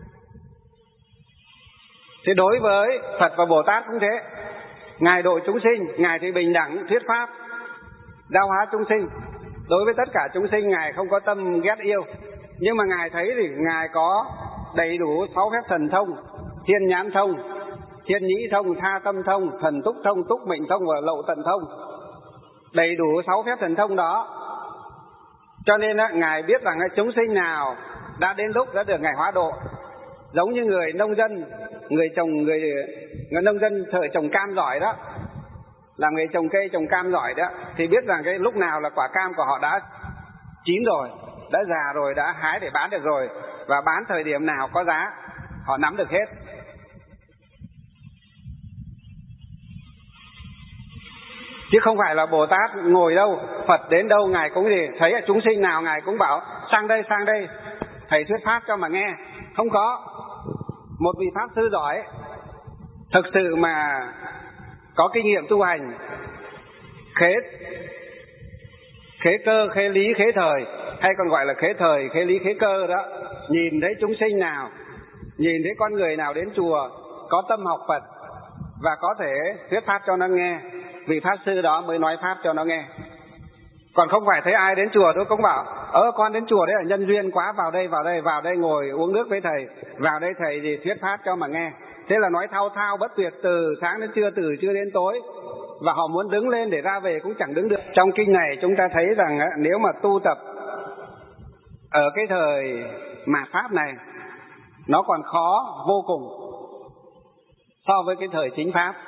Thế đối với Phật và Bồ Tát cũng thế. Ngài độ chúng sinh, Ngài thì bình đẳng thuyết pháp giáo hóa chúng sinh. Đối với tất cả chúng sinh, Ngài không có tâm ghét yêu, nhưng mà Ngài thấy thì Ngài có đầy đủ 6 phép thần thông: thiên nhãn thông, thiên nhĩ thông, tha tâm thông, thần túc thông, túc mệnh thông và lậu tận thông. Đầy đủ 6 phép thần thông đó, cho nên Ngài biết rằng chúng sinh nào đã đến lúc đã được Ngài hóa độ. Giống như người nông dân, người nông dân thợ trồng cam giỏi đó, làm nghề trồng cây trồng cam giỏi đó, thì biết rằng cái lúc nào là quả cam của họ đã chín rồi, đã già rồi, đã hái để bán được rồi, và bán thời điểm nào có giá, họ nắm được hết. Chứ không phải là Bồ Tát ngồi đâu, Phật đến đâu Ngài cũng gì, thấy chúng sinh nào Ngài cũng bảo sang đây, thầy thuyết pháp cho mà nghe. Không có. Một vị Pháp sư giỏi, thực sự mà có kinh nghiệm tu hành, khế cơ, khế lý, khế thời, hay còn gọi là khế thời, khế lý, khế cơ đó, nhìn thấy chúng sinh nào, nhìn thấy con người nào đến chùa có tâm học Phật và có thể thuyết pháp cho nó nghe, vị Pháp sư đó mới nói pháp cho nó nghe. Còn không phải thấy ai đến chùa tôi cũng bảo con đến chùa đấy là nhân duyên quá, vào đây ngồi uống nước với thầy, vào đây thầy thì thuyết pháp cho mà nghe. Thế là nói thao thao bất tuyệt từ sáng đến trưa, từ trưa đến tối, và họ muốn đứng lên để ra về cũng chẳng đứng được. Trong kinh này chúng ta thấy rằng nếu mà tu tập ở cái thời mạt pháp này, nó còn khó vô cùng so với cái thời chính pháp.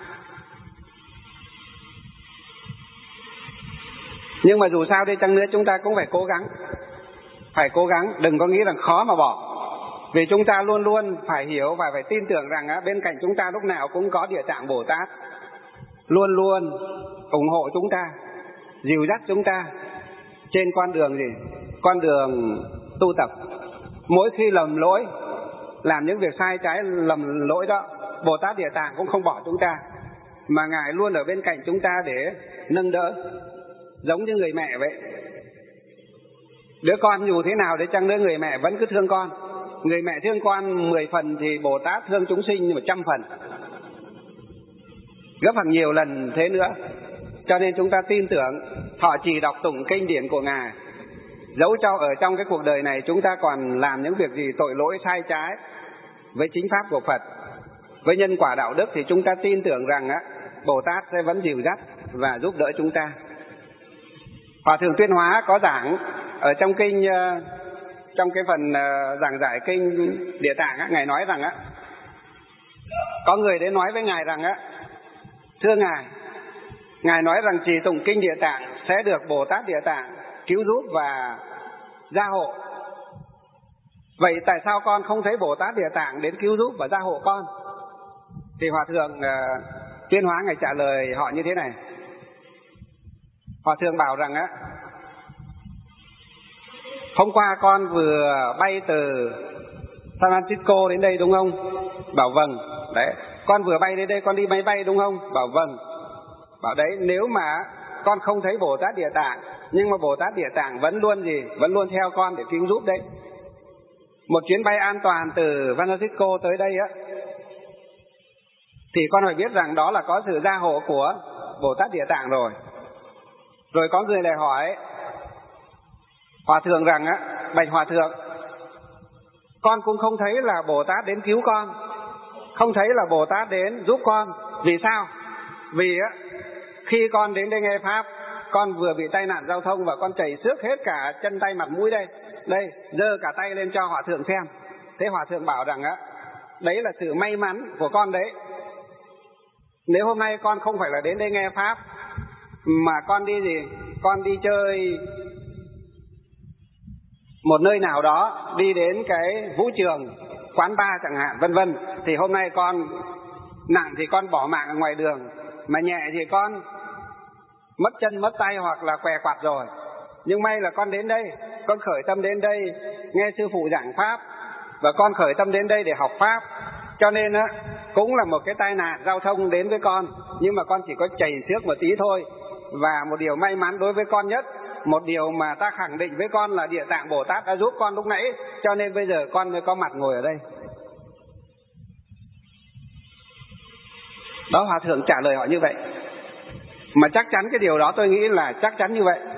Nhưng mà dù sao đi chăng nữa chúng ta cũng phải cố gắng, đừng có nghĩ rằng khó mà bỏ. Vì chúng ta luôn luôn phải hiểu và phải tin tưởng rằng bên cạnh chúng ta lúc nào cũng có Địa Tạng Bồ Tát, luôn luôn ủng hộ chúng ta, dìu dắt chúng ta trên con đường con đường tu tập. Mỗi khi lầm lỗi, làm những việc sai trái lầm lỗi đó, Bồ Tát Địa Tạng cũng không bỏ chúng ta, mà Ngài luôn ở bên cạnh chúng ta để nâng đỡ. Giống như người mẹ vậy. Đứa con dù thế nào để chăng nữa, người mẹ vẫn cứ thương con. Người mẹ thương con 10 phần thì Bồ Tát thương chúng sinh 100 phần, gấp hàng nhiều lần thế nữa. Cho nên chúng ta tin tưởng, họ chỉ đọc tụng kinh điển của Ngài, dẫu cho ở trong cái cuộc đời này chúng ta còn làm những việc gì tội lỗi sai trái với chính pháp của Phật, với nhân quả đạo đức, thì chúng ta tin tưởng rằng Bồ Tát sẽ vẫn dìu dắt và giúp đỡ chúng ta. Hòa Thượng Tuyên Hóa có giảng ở trong kinh, trong cái phần giảng giải kinh Địa Tạng, Ngài nói rằng có người đến nói với Ngài rằng thưa Ngài nói rằng trì tụng kinh Địa Tạng sẽ được Bồ Tát Địa Tạng cứu giúp và gia hộ. Vậy tại sao con không thấy Bồ Tát Địa Tạng đến cứu giúp và gia hộ con? Thì Hòa Thượng Tuyên Hóa Ngài trả lời họ như thế này. Hòa Thượng bảo rằng hôm qua con vừa bay từ San Francisco đến đây đúng không? Bảo vâng. Đấy, con vừa bay đến đây, con đi máy bay đúng không? Bảo vâng. Bảo đấy, nếu mà con không thấy Bồ Tát Địa Tạng, nhưng mà Bồ Tát Địa Tạng vẫn luôn theo con để cứu giúp đấy. Một chuyến bay an toàn từ San Francisco tới đây thì con phải biết rằng đó là có sự gia hộ của Bồ Tát Địa Tạng rồi. Rồi có người lại hỏi Hòa Thượng rằng bạch Hòa Thượng, con cũng không thấy là Bồ Tát đến cứu con, không thấy là Bồ Tát đến giúp con. Vì sao? Vì khi con đến đây nghe pháp, con vừa bị tai nạn giao thông và con chảy xước hết cả chân tay mặt mũi đây, giơ cả tay lên cho Hòa Thượng xem. Thế Hòa Thượng bảo rằng đấy là sự may mắn của con đấy. Nếu hôm nay con không phải là đến đây nghe pháp, mà con đi chơi một nơi nào đó, đi đến cái vũ trường, quán bar chẳng hạn, vân vân, thì hôm nay con nặng thì con bỏ mạng ở ngoài đường, mà nhẹ thì con mất chân mất tay hoặc là què quặt rồi. Nhưng may là con đến đây, con khởi tâm đến đây nghe sư phụ giảng pháp, và con khởi tâm đến đây để học pháp, cho nên á cũng là một cái tai nạn giao thông đến với con, nhưng mà con chỉ có chảy xước một tí thôi. Và một điều may mắn đối với con nhất, một điều mà ta khẳng định với con là Địa Tạng Bồ Tát đã giúp con lúc nãy, cho nên bây giờ con mới có mặt ngồi ở đây. Đó, Hòa Thượng trả lời họ như vậy. Mà chắc chắn cái điều đó tôi nghĩ là chắc chắn như vậy.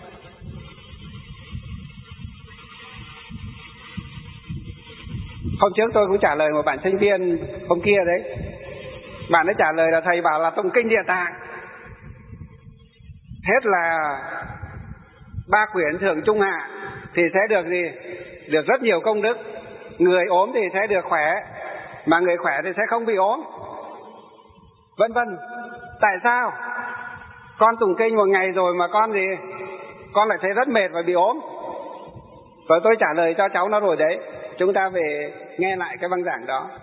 Hôm trước tôi cũng trả lời một bạn sinh viên hôm kia đấy. Bạn ấy trả lời là thầy bảo là tụng kinh Địa Tạng hết là 3 quyển thượng trung hạ thì sẽ được gì? Được rất nhiều công đức. Người ốm thì sẽ được khỏe, mà người khỏe thì sẽ không bị ốm, vân vân. Tại sao con tụng kinh một ngày rồi mà con gì? Con lại thấy rất mệt và bị ốm. Và tôi trả lời cho cháu nó rồi đấy. Chúng ta về nghe lại cái băng giảng đó.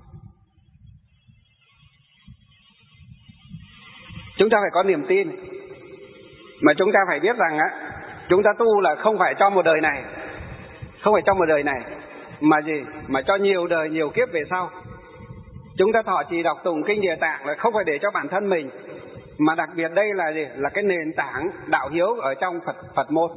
Chúng ta phải có niềm tin, mà chúng ta phải biết rằng á, chúng ta tu là không phải cho một đời này, không phải cho một đời này, mà gì? Mà cho nhiều đời, nhiều kiếp về sau. Chúng ta thọ trì đọc tụng kinh Địa Tạng là không phải để cho bản thân mình, mà đặc biệt đây là gì? Là cái nền tảng đạo hiếu ở trong Phật môn.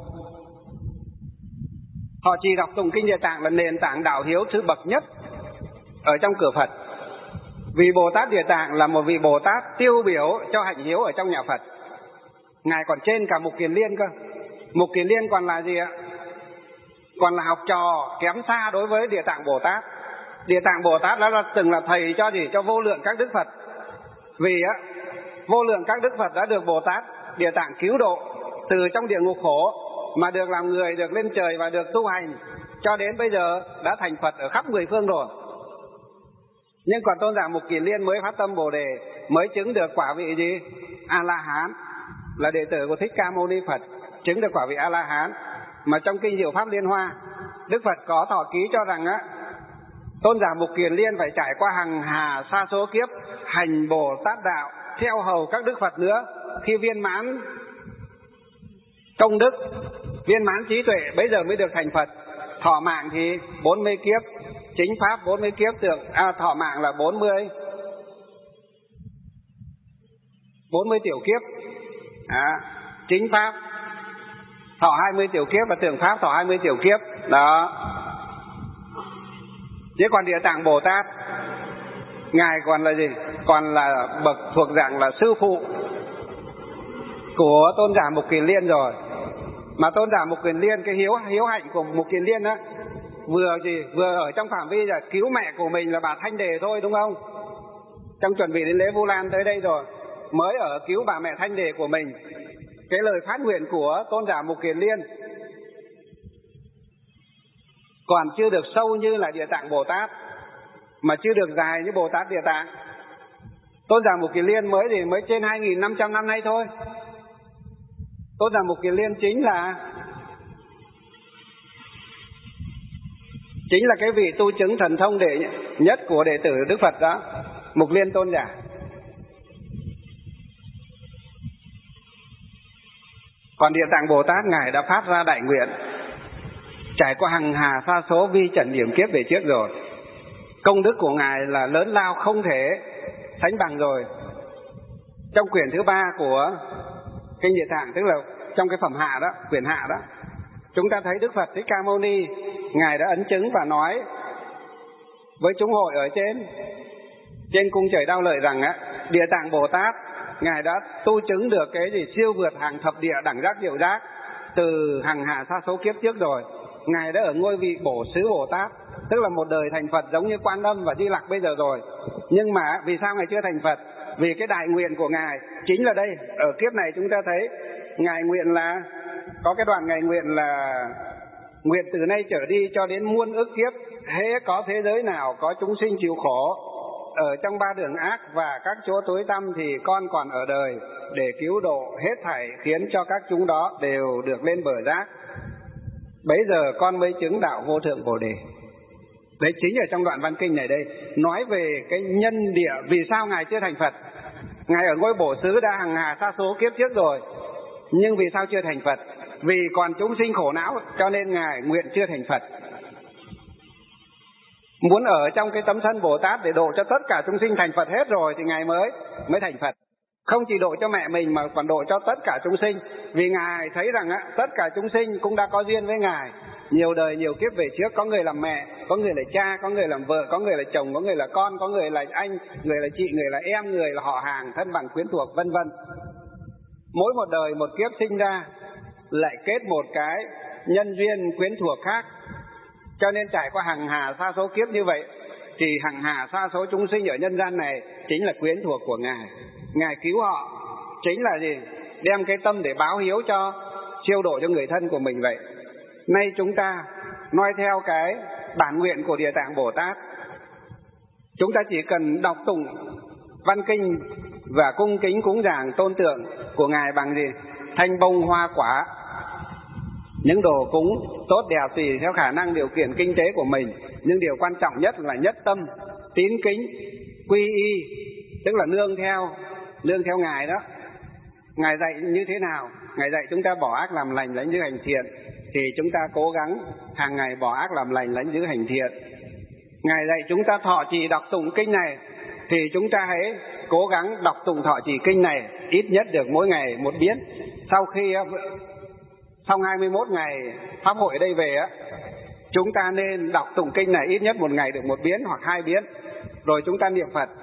Thọ trì đọc tụng kinh Địa Tạng là nền tảng đạo hiếu thứ bậc nhất ở trong cửa Phật. Vì Bồ Tát Địa Tạng là một vị Bồ Tát tiêu biểu cho hạnh hiếu ở trong nhà Phật. Ngài còn trên cả Mục Kiền Liên cơ. Mục Kiền Liên còn là gì ạ? Còn là học trò kém xa đối với Địa Tạng Bồ Tát. Địa Tạng Bồ Tát đã từng là thầy cho gì? Cho vô lượng các Đức Phật. Vì á, vô lượng các Đức Phật đã được Bồ Tát Địa Tạng cứu độ từ trong địa ngục khổ, mà được làm người, được lên trời và được tu hành, cho đến bây giờ đã thành Phật ở khắp 10 phương rồi. Nhưng còn tôn giả Mục Kiền Liên mới phát tâm Bồ Đề, mới chứng được quả vị gì? A-la-hán, là đệ tử của Thích Ca Mâu Ni Phật, chứng được quả vị A-la-hán. Mà trong kinh Diệu Pháp Liên Hoa, Đức Phật có thọ ký cho rằng á, tôn giả Mục Kiền Liên phải trải qua hằng hà sa số kiếp hành Bồ Tát đạo, theo hầu các Đức Phật nữa, khi viên mãn công đức, viên mãn trí tuệ, bây giờ mới được thành Phật. Thọ mạng thì 40 kiếp, chính pháp 40 kiếp tượng, thọ mạng là 40 tiểu kiếp, chính pháp thọ 20 tiểu kiếp và tượng pháp thọ 20 tiểu kiếp đó. Chứ còn Địa Tạng Bồ Tát, ngài còn là gì? Còn là bậc thuộc dạng là sư phụ của tôn giả Mục Kiền Liên rồi. Mà tôn giả Mục Kiền Liên, cái hiếu hạnh của Mục Kiền Liên á, vừa ở trong phạm vi là cứu mẹ của mình là bà Thanh Đề thôi, đúng không? Trong chuẩn bị đến lễ Vu Lan tới đây rồi, mới ở cứu bà mẹ Thanh Đề của mình. Cái lời phát nguyện của tôn giả Mục Kiền Liên còn chưa được sâu như là Địa Tạng Bồ Tát, mà chưa được dài như Bồ Tát Địa Tạng. Tôn giả Mục Kiền Liên mới trên 2.500 năm nay thôi. Tôn giả Mục Kiền Liên chính là cái vị tu chứng thần thông đệ nhất của đệ tử Đức Phật đó, Mục Liên tôn giả. Còn Địa Tạng Bồ Tát, ngài đã phát ra đại nguyện, trải qua hằng hà sa số vi trần điểm kiếp về trước rồi. Công đức của ngài là lớn lao không thể sánh bằng rồi. Trong quyển thứ 3 của kinh Địa Tạng, tức là trong cái phẩm hạ đó, quyển hạ đó, chúng ta thấy Đức Phật Thích Ca Mâu Ni, ngài đã ấn chứng và nói với chúng hội ở trên cung trời Đao Lợi rằng á, Địa Tạng Bồ Tát ngài đã tu chứng được cái gì siêu vượt hàng thập địa đẳng giác diệu giác từ hằng hạ sa số kiếp trước rồi. Ngài đã ở ngôi vị Bổ Xứ Bồ Tát, tức là một đời thành Phật giống như Quan Âm và Di Lặc bây giờ rồi. Nhưng mà vì sao ngài chưa thành Phật? Vì cái đại nguyện của ngài chính là đây. Ở kiếp này chúng ta thấy ngài nguyện là có cái đoạn ngài nguyện là nguyện từ nay trở đi cho đến muôn ức kiếp, hễ có thế giới nào có chúng sinh chịu khổ ở trong 3 đường ác và các chỗ tối tăm thì con còn ở đời để cứu độ hết thảy, khiến cho các chúng đó đều được lên bờ giác. bấy giờ con mới chứng đạo vô thượng Bồ Đề. Đấy chính ở trong đoạn văn kinh này đây, nói về cái nhân địa, vì sao Ngài chưa thành Phật. Ngài ở ngôi Bổ Xứ đã hằng hà sa số kiếp trước rồi, nhưng vì sao chưa thành Phật? Vì còn chúng sinh khổ não, cho nên Ngài nguyện chưa thành Phật. Muốn ở trong cái tấm thân Bồ Tát để độ cho tất cả chúng sinh thành Phật hết rồi thì Ngài mới thành Phật. Không chỉ độ cho mẹ mình mà còn độ cho tất cả chúng sinh. Vì Ngài thấy rằng tất cả chúng sinh cũng đã có duyên với Ngài. Nhiều đời nhiều kiếp về trước, có người làm mẹ, có người là cha, có người làm vợ, có người là chồng, có người là con, có người là anh, người là chị, người là em, người là họ hàng, thân bằng quyến thuộc, vân vân. Mỗi một đời một kiếp sinh ra lại kết một cái nhân duyên quyến thuộc khác. Cho nên trải qua hằng hà sa số kiếp như vậy thì hằng hà sa số chúng sinh ở nhân gian này chính là quyến thuộc của Ngài. Ngài cứu họ chính là gì? Đem cái tâm để báo hiếu cho, siêu độ cho người thân của mình vậy. Nay chúng ta noi theo cái bản nguyện của Địa Tạng Bồ Tát, chúng ta chỉ cần đọc tụng văn kinh và cung kính cúng dường tôn tượng của Ngài bằng gì? Thanh bông hoa quả, những đồ cúng tốt đẹp tùy theo khả năng điều kiện kinh tế của mình. Nhưng điều quan trọng nhất là nhất tâm, tín kính, quy y, tức là nương theo Ngài đó. Ngài dạy như thế nào? Ngài dạy chúng ta bỏ ác làm lành, lãnh giữ hành thiện, thì chúng ta cố gắng hàng ngày bỏ ác làm lành, lãnh giữ hành thiện. Ngài dạy chúng ta thọ trì đọc tụng kinh này, thì chúng ta hãy cố gắng đọc tụng thọ trì kinh này ít nhất được mỗi ngày một biến. Sau khi xong 21 ngày pháp hội ở đây về chúng ta nên đọc tụng kinh này ít nhất một ngày được một biến hoặc 2 biến, rồi chúng ta niệm Phật.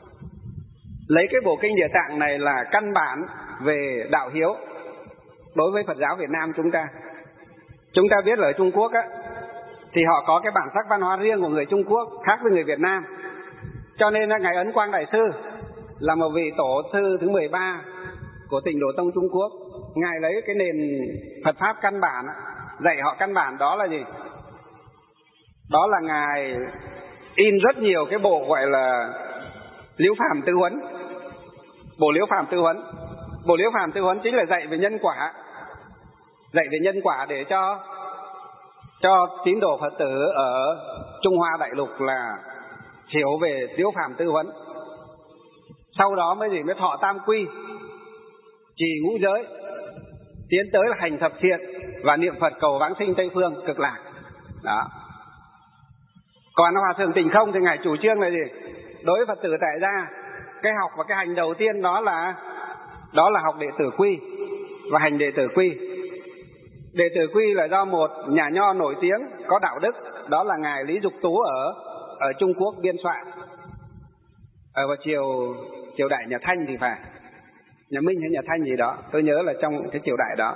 Lấy cái bộ kinh Địa Tạng này là căn bản về đạo hiếu đối với Phật giáo Việt Nam chúng ta. Chúng ta biết là ở Trung Quốc thì họ có cái bản sắc văn hóa riêng của người Trung Quốc khác với người Việt Nam. Cho nên Ngài Ấn Quang Đại Sư là một vị tổ sư thứ 13 của Tịnh Độ Tông Trung Quốc. Ngài lấy cái nền Phật Pháp căn bản, dạy họ căn bản đó là gì? Đó là Ngài in rất nhiều cái bộ gọi là Liễu Phàm Tư Huấn. Bộ Liễu Phàm Tư Huấn. Bộ Liễu Phàm Tư Huấn chính là dạy về nhân quả. Dạy về nhân quả để cho tín đồ Phật tử ở Trung Hoa Đại Lục là hiểu về Liễu Phàm Tư Huấn. Sau đó mới thọ tam quy, trì ngũ giới, tiến tới là hành thập thiện và niệm Phật cầu vãng sinh Tây Phương Cực Lạc. Đó. Còn Hòa Thượng Tịnh Không thì Ngài chủ trương là gì? Đối với Phật tử tại gia, cái học và cái hành đầu tiên đó là học đệ tử quy và hành đệ tử quy. Đệ tử quy là do một nhà nho nổi tiếng có đạo đức, đó là Ngài Lý Dục Tú ở Trung Quốc biên soạn ở vào triều đại nhà Thanh thì phải, nhà Minh hay nhà Thanh gì đó, tôi nhớ là trong cái triều đại đó.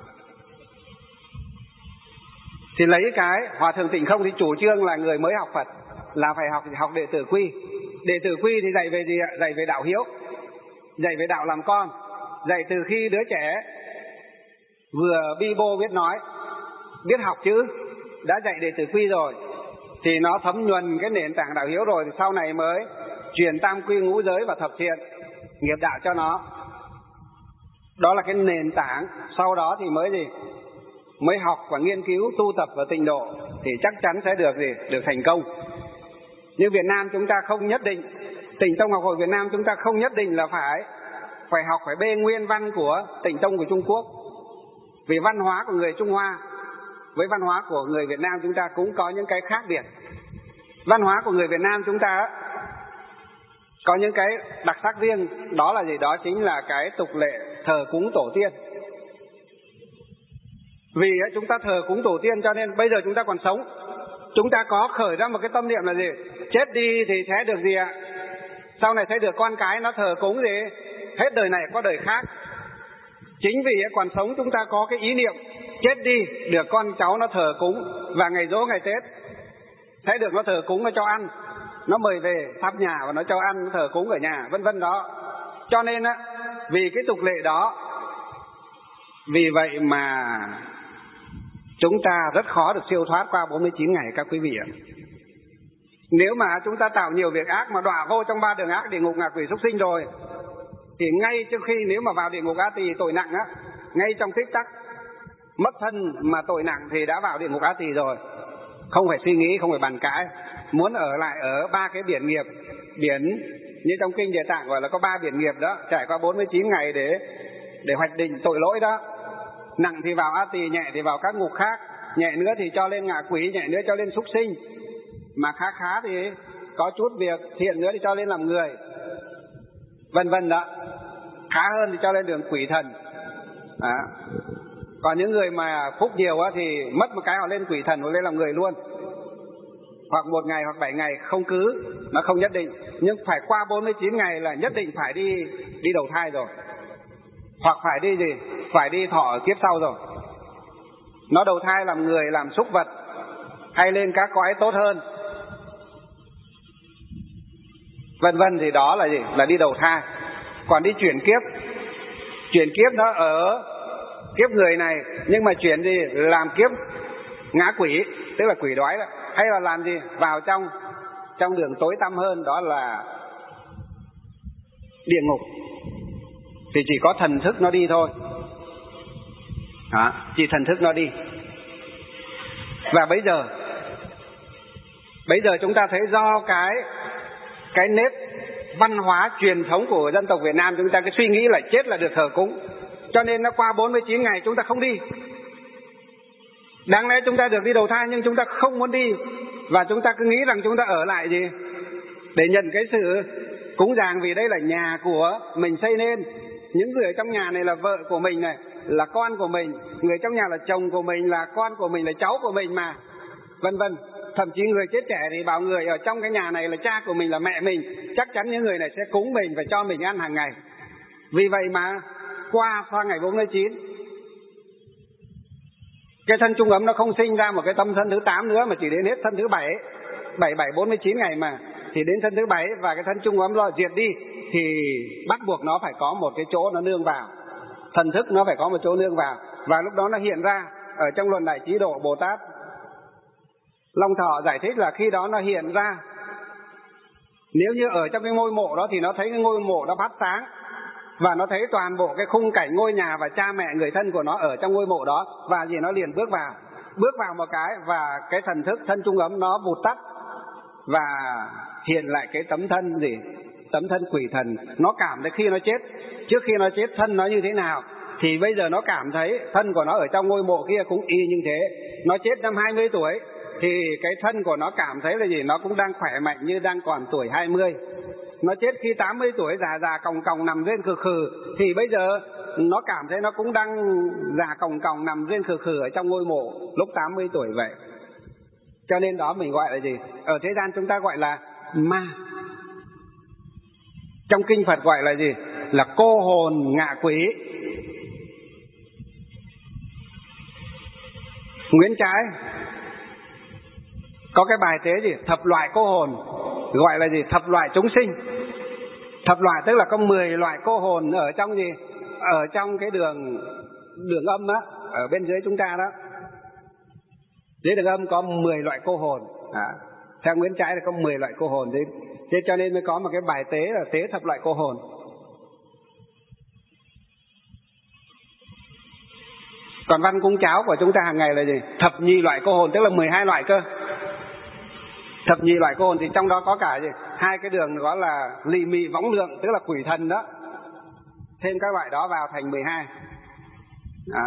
Thì lấy cái Hòa Thượng Tịnh Không thì chủ trương là người mới học Phật là phải học đệ tử quy. Đệ tử quy thì dạy về gì ạ? Dạy về đạo hiếu, dạy về đạo làm con, dạy từ khi đứa trẻ vừa bi bô biết nói, biết học chữ, đã dạy đệ tử quy rồi thì nó thấm nhuần cái nền tảng đạo hiếu rồi, thì sau này mới truyền tam quy ngũ giới và thập thiện nghiệp đạo cho nó. Đó là cái nền tảng. Sau đó thì mới học và nghiên cứu tu tập và tịnh độ thì chắc chắn sẽ được thành công. Nhưng Việt Nam chúng ta không nhất định, Tịnh Tông Học Hội Việt Nam chúng ta không nhất định là phải học phải bê nguyên văn của Tịnh Tông của Trung Quốc. Vì văn hóa của người Trung Hoa với văn hóa của người Việt Nam chúng ta cũng có những cái khác biệt. Văn hóa của người Việt Nam chúng ta có những cái đặc sắc riêng, đó là gì? Đó chính là cái tục lệ thờ cúng tổ tiên. Vì chúng ta thờ cúng tổ tiên cho nên bây giờ chúng ta còn sống, chúng ta có khởi ra một cái tâm niệm là gì? Chết đi thì sẽ được gì ạ? Sau này sẽ được con cái nó thờ cúng gì? Hết đời này có đời khác. Chính vì còn sống chúng ta có cái ý niệm chết đi được con cháu nó thờ cúng, và ngày giỗ ngày Tết sẽ được nó thờ cúng, nó cho ăn, nó mời về thăm nhà và nó cho ăn, nó thờ cúng ở nhà, vân vân đó. Cho nên vì cái tục lệ đó, vì vậy mà chúng ta rất khó được siêu thoát qua 49 ngày các quý vị ạ. Nếu mà chúng ta tạo nhiều việc ác mà đọa vô trong 3 đường ác, địa ngục, ngạ quỷ, súc sinh rồi, thì ngay trước khi nếu mà vào địa ngục ác thì tội nặng ngay trong tích tắc mất thân mà tội nặng thì đã vào địa ngục Á Tỳ rồi. Không phải suy nghĩ, không phải bàn cãi. Muốn ở lại ở 3 cái biển nghiệp. Biển như trong kinh Địa Tạng gọi là có 3 biển nghiệp đó, trải qua 49 ngày để hoạch định tội lỗi đó. Nặng thì vào Á Tỳ, nhẹ thì vào các ngục khác, nhẹ nữa thì cho lên ngạ quỷ, nhẹ nữa cho lên súc sinh, mà khá thì có chút việc thiện nữa thì cho lên làm người, vân vân đó. Khá hơn thì cho lên đường quỷ thần đó. Còn những người mà phúc nhiều á thì mất một cái họ lên quỷ thần hoặc lên làm người luôn, hoặc 1 ngày hoặc 7 ngày, không cứ, nó không nhất định. Nhưng phải qua 49 ngày là nhất định phải đi đầu thai rồi, hoặc phải đi gì, phải đi thọ ở kiếp sau rồi. Nó đầu thai làm người, làm súc vật, hay lên các cõi tốt hơn, vân vân, thì đó là gì, là đi đầu thai. Còn đi chuyển kiếp nó ở kiếp người này, nhưng mà chuyển gì, làm kiếp ngã quỷ, tức là quỷ đói đó. Hay là làm gì, vào trong đường tối tăm hơn, đó là địa ngục, thì chỉ có thần thức nó đi thôi đó, chỉ thần thức nó đi. Và bây giờ chúng ta thấy do cái nếp văn hóa truyền thống của dân tộc Việt Nam chúng ta, cái suy nghĩ là chết là được thờ cúng, cho nên nó qua 49 ngày chúng ta không đi. Đáng lẽ chúng ta được đi đầu thai nhưng chúng ta không muốn đi, và chúng ta cứ nghĩ rằng chúng ta ở lại gì, để nhận cái sự cúng dường, vì đây là nhà của mình xây nên. Những người ở trong nhà này là vợ của mình này, là con của mình, người trong nhà là chồng của mình, là con của mình, là cháu của mình mà, vân vân. Thậm chí người chết trẻ thì bảo người ở trong cái nhà này là cha của mình, là mẹ mình, chắc chắn những người này sẽ cúng mình và cho mình ăn hàng ngày. Vì vậy mà qua ngày 49, cái thân trung ấm nó không sinh ra một cái tâm thân thứ 8 nữa, mà chỉ đến hết thân thứ 7, 49 ngày mà, thì đến thân thứ 7 và cái thân trung ấm lo diệt đi, thì bắt buộc nó phải có một cái chỗ nó nương vào, thần thức nó phải có một chỗ nương vào. Và lúc đó nó hiện ra ở trong Luận Đại Trí Độ, Bồ Tát Long Thọ giải thích là khi đó nó hiện ra, nếu như ở trong cái ngôi mộ đó thì nó thấy cái ngôi mộ nó phát sáng, và nó thấy toàn bộ cái khung cảnh ngôi nhà và cha mẹ người thân của nó ở trong ngôi mộ đó, và gì nó liền bước vào một cái, và cái thần thức thân trung ấm nó vụt tắt, và hiện lại cái tấm thân gì, tấm thân quỷ thần. Nó cảm thấy khi nó chết, trước khi nó chết thân nó như thế nào, thì bây giờ nó cảm thấy thân của nó ở trong ngôi mộ kia cũng y như thế. Nó chết năm 20 tuổi thì cái thân của nó cảm thấy là gì, nó cũng đang khỏe mạnh như đang còn tuổi 20. Nó chết khi 80 tuổi già còng nằm rên khừ, thì bây giờ nó cảm thấy nó cũng đang già còng nằm rên khừ ở trong ngôi mộ lúc 80 tuổi vậy. Cho nên đó mình gọi là gì, ở thế gian chúng ta gọi là ma, trong kinh Phật gọi là gì, là cô hồn ngạ quỷ. Nguyễn Trái có cái bài tế gì, thập loại cô hồn, gọi là gì, thập loại chúng sinh. Thập loại tức là có 10 loại cô hồn ở trong gì, ở trong cái đường âm á, ở bên dưới chúng ta đó, dưới đường âm có 10 loại cô hồn. Theo Nguyễn Trái là có 10 loại cô hồn, thế cho nên mới có một cái bài tế là tế thập loại cô hồn. Còn văn cúng cháo của chúng ta hàng ngày là gì, thập nhị loại cô hồn, tức là 12 loại cơ. Thập nhị loại cô hồn thì trong đó có cả gì, 2 cái đường gọi là lì mị võng lượng, tức là quỷ thần đó, thêm các loại đó vào thành 12 đó.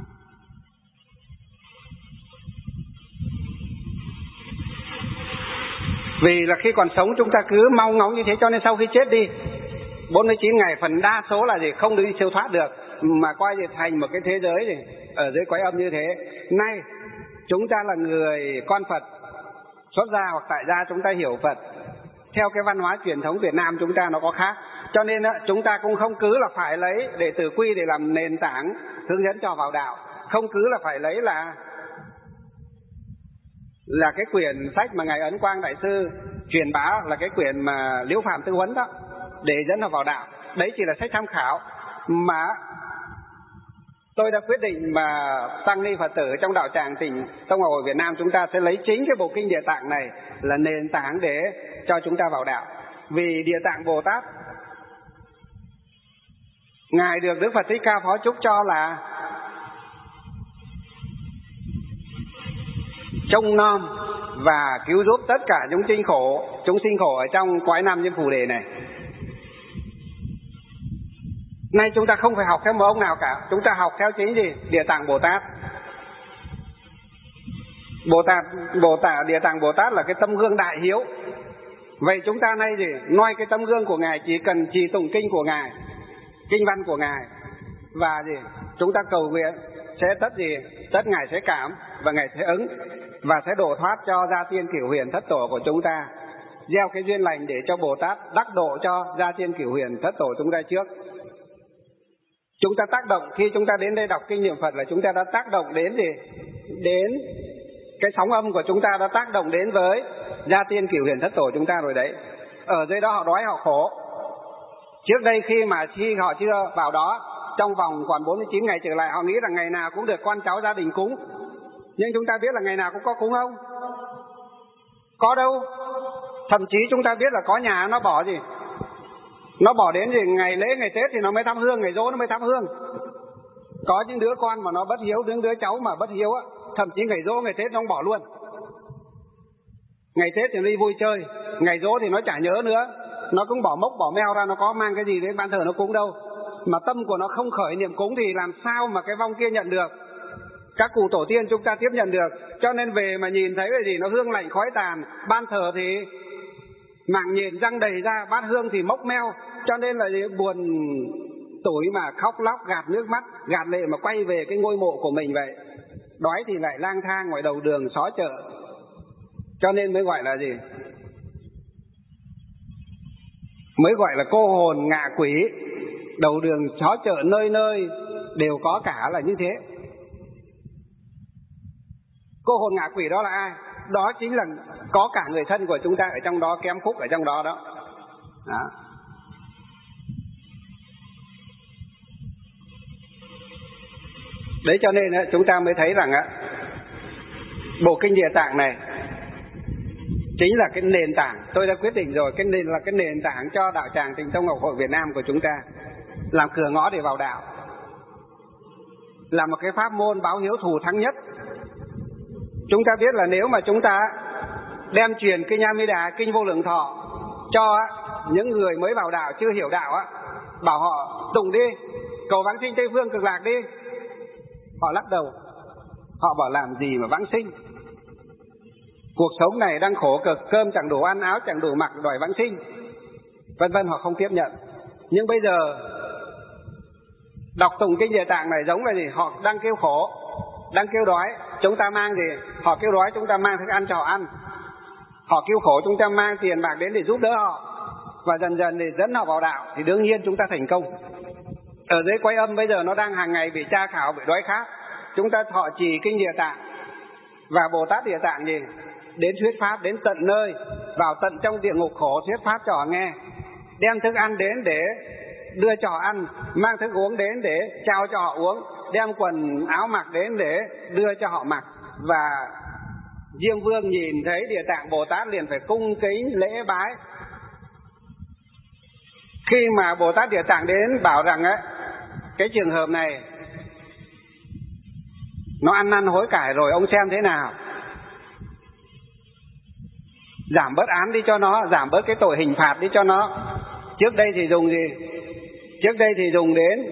Vì là khi còn sống chúng ta cứ mong ngóng như thế, cho nên sau khi chết đi 49 ngày phần đa số là gì, không được đi siêu thoát được, mà coi gì thành một cái thế giới gì ở dưới cõi âm như thế. Nay chúng ta là người con Phật xuất gia hoặc tại gia, chúng ta hiểu Phật theo cái văn hóa truyền thống Việt Nam chúng ta nó có khác, cho nên chúng ta cũng không cứ là phải lấy đệ tử quy để làm nền tảng hướng dẫn cho vào đạo, không cứ là phải lấy là cái quyển sách mà ngài Ấn Quang Đại Sư truyền bá, là cái quyển mà Liễu Phạm Tư Huấn đó, để dẫn họ vào đạo. Đấy chỉ là sách tham khảo, mà tôi đã quyết định mà tăng ni Phật tử trong đạo tràng Tỉnh Tông Học Hội Việt Nam chúng ta sẽ lấy chính cái bộ kinh Địa Tạng này là nền tảng để cho chúng ta vào đạo. Vì Địa Tạng Bồ Tát ngài được Đức Phật Thích Ca phó chúc cho là trông nom và cứu giúp tất cả chúng sinh khổ ở trong cõi năm Diêm Phù Đề này. Nay chúng ta không phải học theo một ông nào cả, chúng ta học theo chính gì? Địa Tạng Bồ Tát. Địa Tạng Bồ Tát là cái tấm gương đại hiếu. Vậy chúng ta nay gì? Noi cái tấm gương của Ngài, chỉ cần trì tụng kinh của Ngài, kinh văn của Ngài, và gì? Chúng ta cầu nguyện sẽ tất Ngài sẽ cảm và Ngài sẽ ứng, và sẽ độ thoát cho gia tiên cửu huyền thất tổ của chúng ta. Gieo cái duyên lành để cho Bồ Tát đắc độ cho gia tiên cửu huyền thất tổ chúng ta trước. Chúng ta tác động, khi chúng ta đến đây đọc kinh niệm Phật là chúng ta đã tác động đến gì? Đến cái sóng âm của chúng ta đã tác động đến với gia tiên cửu huyền thất tổ chúng ta rồi đấy. Ở dưới đó họ đói họ khổ. Trước đây khi họ chưa vào đó, trong vòng còn 49 ngày trở lại, họ nghĩ rằng ngày nào cũng được con cháu gia đình cúng. Nhưng chúng ta biết là ngày nào cũng có cúng không? Có đâu. Thậm chí chúng ta biết là có nhà nó bỏ gì? Nó bỏ đến gì ngày lễ ngày Tết thì nó mới thắp hương, ngày dỗ nó mới thắp hương. Có những đứa con mà nó bất hiếu, những đứa cháu mà bất hiếu á, thậm chí ngày dỗ ngày Tết nó không bỏ luôn. Ngày Tết thì nó đi vui chơi, ngày dỗ thì nó chả nhớ nữa, nó cũng bỏ mốc bỏ meo ra, nó có mang cái gì đến ban thờ nó cúng đâu. Mà tâm của nó không khởi niệm cúng thì làm sao mà cái vong kia nhận được? Các cụ tổ tiên chúng ta tiếp nhận được. Cho nên về mà nhìn thấy cái gì nó hương lạnh khói tàn, ban thờ thì mảng nhện răng đầy ra, bát hương thì mốc meo. Cho nên là buồn tủi mà khóc lóc, gạt nước mắt, gạt lệ mà quay về cái ngôi mộ của mình vậy. Đói thì lại lang thang ngoài đầu đường xó chợ. Cho nên mới gọi là gì? Mới gọi là cô hồn ngạ quỷ. Đầu đường xó chợ nơi nơi đều có cả là như thế. Cô hồn ngạ quỷ đó là ai? Đó chính là có cả người thân của chúng ta ở trong đó, kém phúc ở trong đó đó. Đấy cho nên chúng ta mới thấy rằng bộ kinh Địa Tạng này chính là cái nền tảng. Tôi đã quyết định rồi, là cái nền tảng cho đạo tràng Tịnh Tông Ngọc Hội Việt Nam của chúng ta, làm cửa ngõ để vào đạo, là một cái pháp môn báo hiếu thù thắng nhất. Chúng ta biết là nếu mà chúng ta đem truyền kinh A Di Đà, kinh Vô Lượng Thọ cho những người mới vào đạo chưa hiểu đạo bảo họ tụng đi, cầu vãng sinh Tây Phương Cực Lạc đi, họ lắc đầu. Họ bảo làm gì mà vãng sinh? Cuộc sống này đang khổ cực, cơm chẳng đủ ăn, áo chẳng đủ mặc, đòi vãng sinh, vân vân, họ không tiếp nhận. Nhưng bây giờ đọc tụng kinh Địa Tạng này giống là gì? Họ đang kêu khổ, đang kêu đói, chúng ta mang gì? Họ kêu đói, chúng ta mang thức ăn cho họ ăn. Họ kêu khổ, chúng ta mang tiền bạc đến để giúp đỡ họ, và dần dần để dẫn họ vào đạo, thì đương nhiên chúng ta thành công. Ở dưới Quay Âm bây giờ nó đang hàng ngày bị tra khảo, bị đói khát. Chúng ta thọ trì kinh Địa Tạng và Bồ Tát Địa Tạng gì? Đến thuyết pháp đến tận nơi, vào tận trong địa ngục khổ thuyết pháp cho họ nghe, đem thức ăn đến để đưa cho họ ăn, mang thức uống đến để trao cho họ uống, đem quần áo mặc đến để đưa cho họ mặc. Và Diêm Vương nhìn thấy Địa Tạng Bồ Tát liền phải cung kính lễ bái. Khi mà Bồ Tát Địa Tạng đến bảo rằng cái trường hợp này nó ăn năn hối cải rồi, ông xem thế nào, giảm bớt án đi cho nó, giảm bớt cái tội hình phạt đi cho nó. Trước đây thì dùng gì? Trước đây thì dùng đến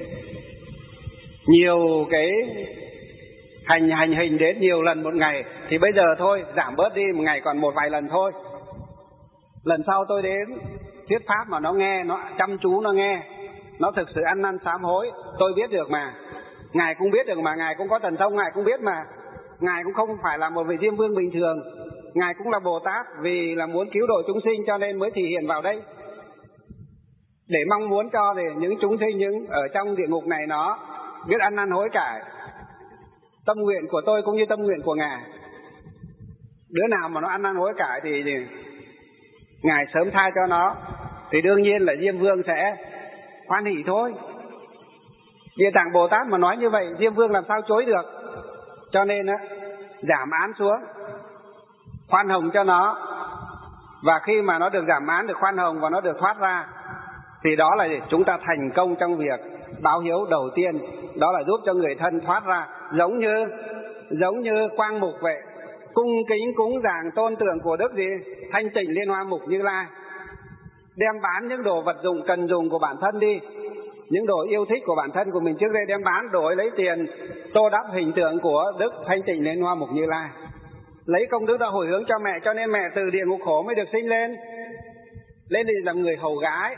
nhiều cái hành hình đến nhiều lần một ngày, thì bây giờ thôi giảm bớt đi, một ngày còn một vài lần thôi. Lần sau tôi đến thuyết pháp mà nó nghe, nó chăm chú nó nghe, nó thực sự ăn năn sám hối, tôi biết được mà. Ngài cũng biết được mà, Ngài cũng có thần thông, Ngài cũng biết mà. Ngài cũng không phải là một vị Diêm Vương bình thường, Ngài cũng là Bồ Tát, vì là muốn cứu độ chúng sinh cho nên mới thị hiện vào đây, để mong muốn cho những chúng sinh những ở trong địa ngục này nó biết ăn năn hối cải. Tâm nguyện của tôi cũng như tâm nguyện của Ngài. Đứa nào mà nó ăn năn hối cải thì Ngài sớm tha cho nó, thì đương nhiên là Diêm Vương sẽ hoan hỷ thôi. Địa Tạng Bồ Tát mà nói như vậy, Diêm Vương làm sao chối được. Cho nên giảm án xuống, khoan hồng cho nó. Và khi mà nó được giảm án, được khoan hồng và nó được thoát ra, thì đó là gì? Chúng ta thành công trong việc báo hiếu đầu tiên. Đó là giúp cho người thân thoát ra, giống như Quang Mục vậy. cung kính cúng dường tôn tượng của Đức gì? Thanh Tịnh Liên Hoa Mục Như Lai. Đem bán những đồ vật dụng cần dùng của bản thân đi, những đồ yêu thích của bản thân của mình trước đây đem bán đổi lấy tiền tô đắp hình tượng của Đức Thanh Tịnh Liên Hoa Mục Như Lai. Lấy công đức đó hồi hướng cho mẹ, cho nên mẹ từ địa ngục khổ mới được sinh lên thì làm người hầu gái.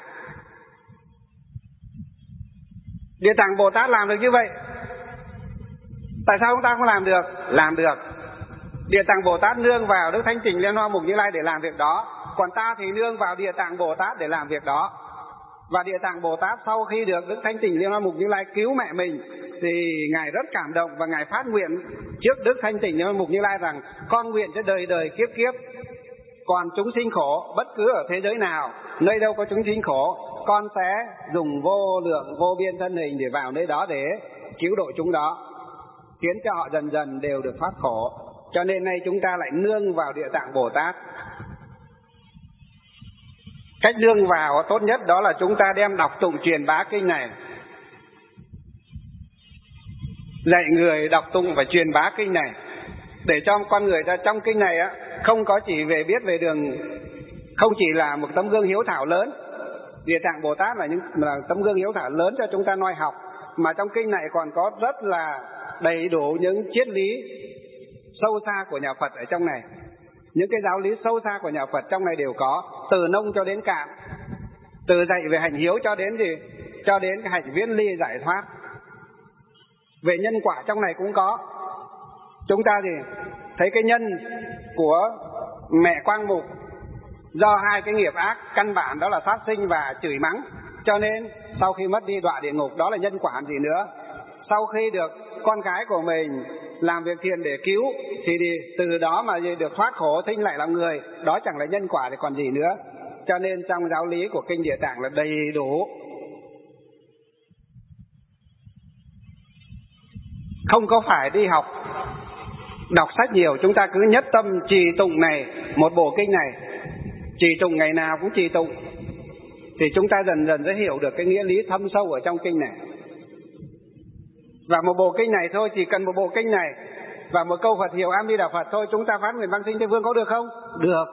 Địa Tạng Bồ Tát làm được như vậy. Tại sao chúng ta không làm được? Làm được. Địa Tạng Bồ Tát nương vào Đức Thanh Tịnh Liên Hoa Mục Như Lai để làm việc đó, còn ta thì nương vào Địa Tạng Bồ Tát để làm việc đó. Và Địa Tạng Bồ Tát sau khi được Đức Thanh Tịnh Liên Hoa Mục Như Lai cứu mẹ mình thì Ngài rất cảm động và Ngài phát nguyện trước Đức Thanh Tịnh Liên Hoa Mục Như Lai rằng con nguyện cho đời đời kiếp kiếp, còn chúng sinh khổ bất cứ ở thế giới nào, nơi đâu có chúng sinh khổ, con sẽ dùng vô lượng vô biên thân hình để vào nơi đó để cứu độ chúng đó, khiến cho họ dần dần đều được thoát khổ. Cho nên nay chúng ta lại nương vào Địa Tạng Bồ Tát. Cách nương vào tốt nhất đó là chúng ta đem đọc tụng truyền bá kinh này, dạy người đọc tụng và truyền bá kinh này, để cho con người ta trong kinh này không có chỉ về biết về đường, không chỉ là một tấm gương hiếu thảo lớn. Địa Tạng Bồ Tát là tấm gương hiếu thảo lớn cho chúng ta noi học, mà trong kinh này còn có rất là đầy đủ những triết lý sâu xa của nhà Phật ở trong này. Những cái giáo lý sâu xa của nhà Phật trong này đều có, từ nông cho đến cạn, từ dạy về hành hiếu cho đến gì, cho đến cái hành viễn ly giải thoát. Về nhân quả trong này cũng có. Chúng ta thì thấy cái nhân của mẹ Quang Mục do hai cái nghiệp ác căn bản đó là sát sinh và chửi mắng, cho nên sau khi mất đi đọa địa ngục, đó là nhân quả gì nữa. Sau khi được con gái của mình làm việc thiện để cứu thì từ đó mà được thoát khổ sinh lại làm người, đó chẳng là nhân quả thì còn gì nữa. Cho nên trong giáo lý của kinh Địa Tạng là đầy đủ, không có phải đi học đọc sách nhiều, chúng ta cứ nhất tâm trì tụng này, một bộ kinh này trì tụng ngày nào cũng trì tụng, thì chúng ta dần dần sẽ hiểu được cái nghĩa lý thâm sâu ở trong kinh này. Và một bộ kinh này thôi, chỉ cần một bộ kinh này và một câu Phật hiệu A Di Đà Phật thôi, chúng ta phát nguyện vãng sinh Tây Phương có được không? Được.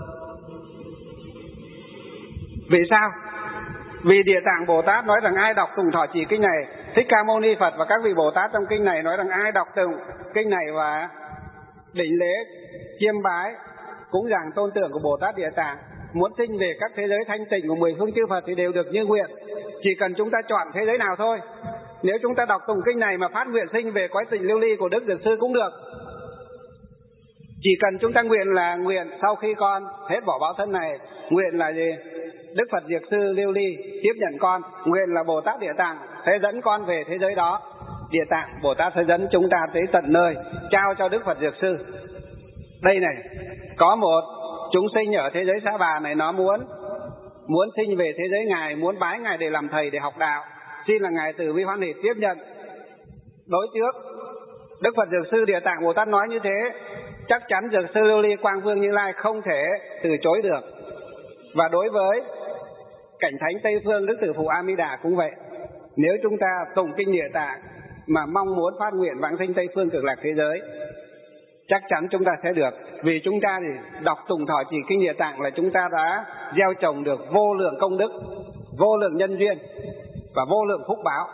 Vì sao? Vì Địa Tạng Bồ Tát nói rằng ai đọc tụng thọ trì kinh này, Thích Ca Mâu Ni Phật và các vị Bồ Tát trong kinh này nói rằng ai đọc tụng kinh này và đảnh lễ chiêm bái cúng dường tôn tượng của Bồ Tát Địa Tạng, muốn sinh về các thế giới thanh tịnh của 10 phương chư Phật thì đều được như nguyện. Chỉ cần chúng ta chọn thế giới nào thôi. Nếu chúng ta đọc tụng kinh này mà phát nguyện sinh về cõi tịnh lưu ly của Đức Dược Sư cũng được. Chỉ cần chúng ta nguyện là nguyện sau khi con hết bỏ báo thân này, nguyện là gì? Đức Phật Dược Sư lưu ly tiếp nhận con, nguyện là Bồ Tát Địa Tạng sẽ dẫn con về thế giới đó. Địa Tạng Bồ Tát sẽ dẫn chúng ta tới tận nơi, trao cho Đức Phật Dược Sư. Đây này, có một chúng sinh ở thế giới Sa Bà này, nó muốn sinh về thế giới Ngài, muốn bái Ngài để làm thầy, để học đạo. Xin là Ngài Từ Bi Hoan Hỷ tiếp nhận. Đối trước Đức Phật Dược Sư Địa Tạng Bồ Tát nói như thế, chắc chắn Dược Sư Lưu Ly Quang Vương Như Lai không thể từ chối được. Và đối với cảnh thánh Tây Phương Đức Tử Phụ A Di Đà cũng vậy. Nếu chúng ta tụng kinh Địa Tạng mà mong muốn phát nguyện vãng sinh Tây Phương Cực Lạc thế giới, chắc chắn chúng ta sẽ được. Vì chúng ta thì đọc tụng thọ trì kinh Địa Tạng là chúng ta đã gieo trồng được vô lượng công đức, vô lượng nhân duyên và vô lượng phúc báo.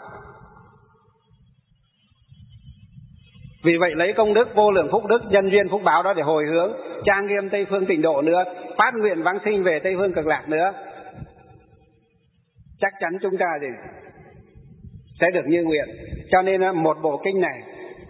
Vì vậy lấy công đức, vô lượng phúc đức, nhân duyên, phúc báo đó để hồi hướng trang nghiêm Tây Phương Tịnh Độ nữa, phát nguyện vãng sinh về Tây Phương Cực Lạc nữa, chắc chắn chúng ta thì sẽ được như nguyện. Cho nên một bộ kinh này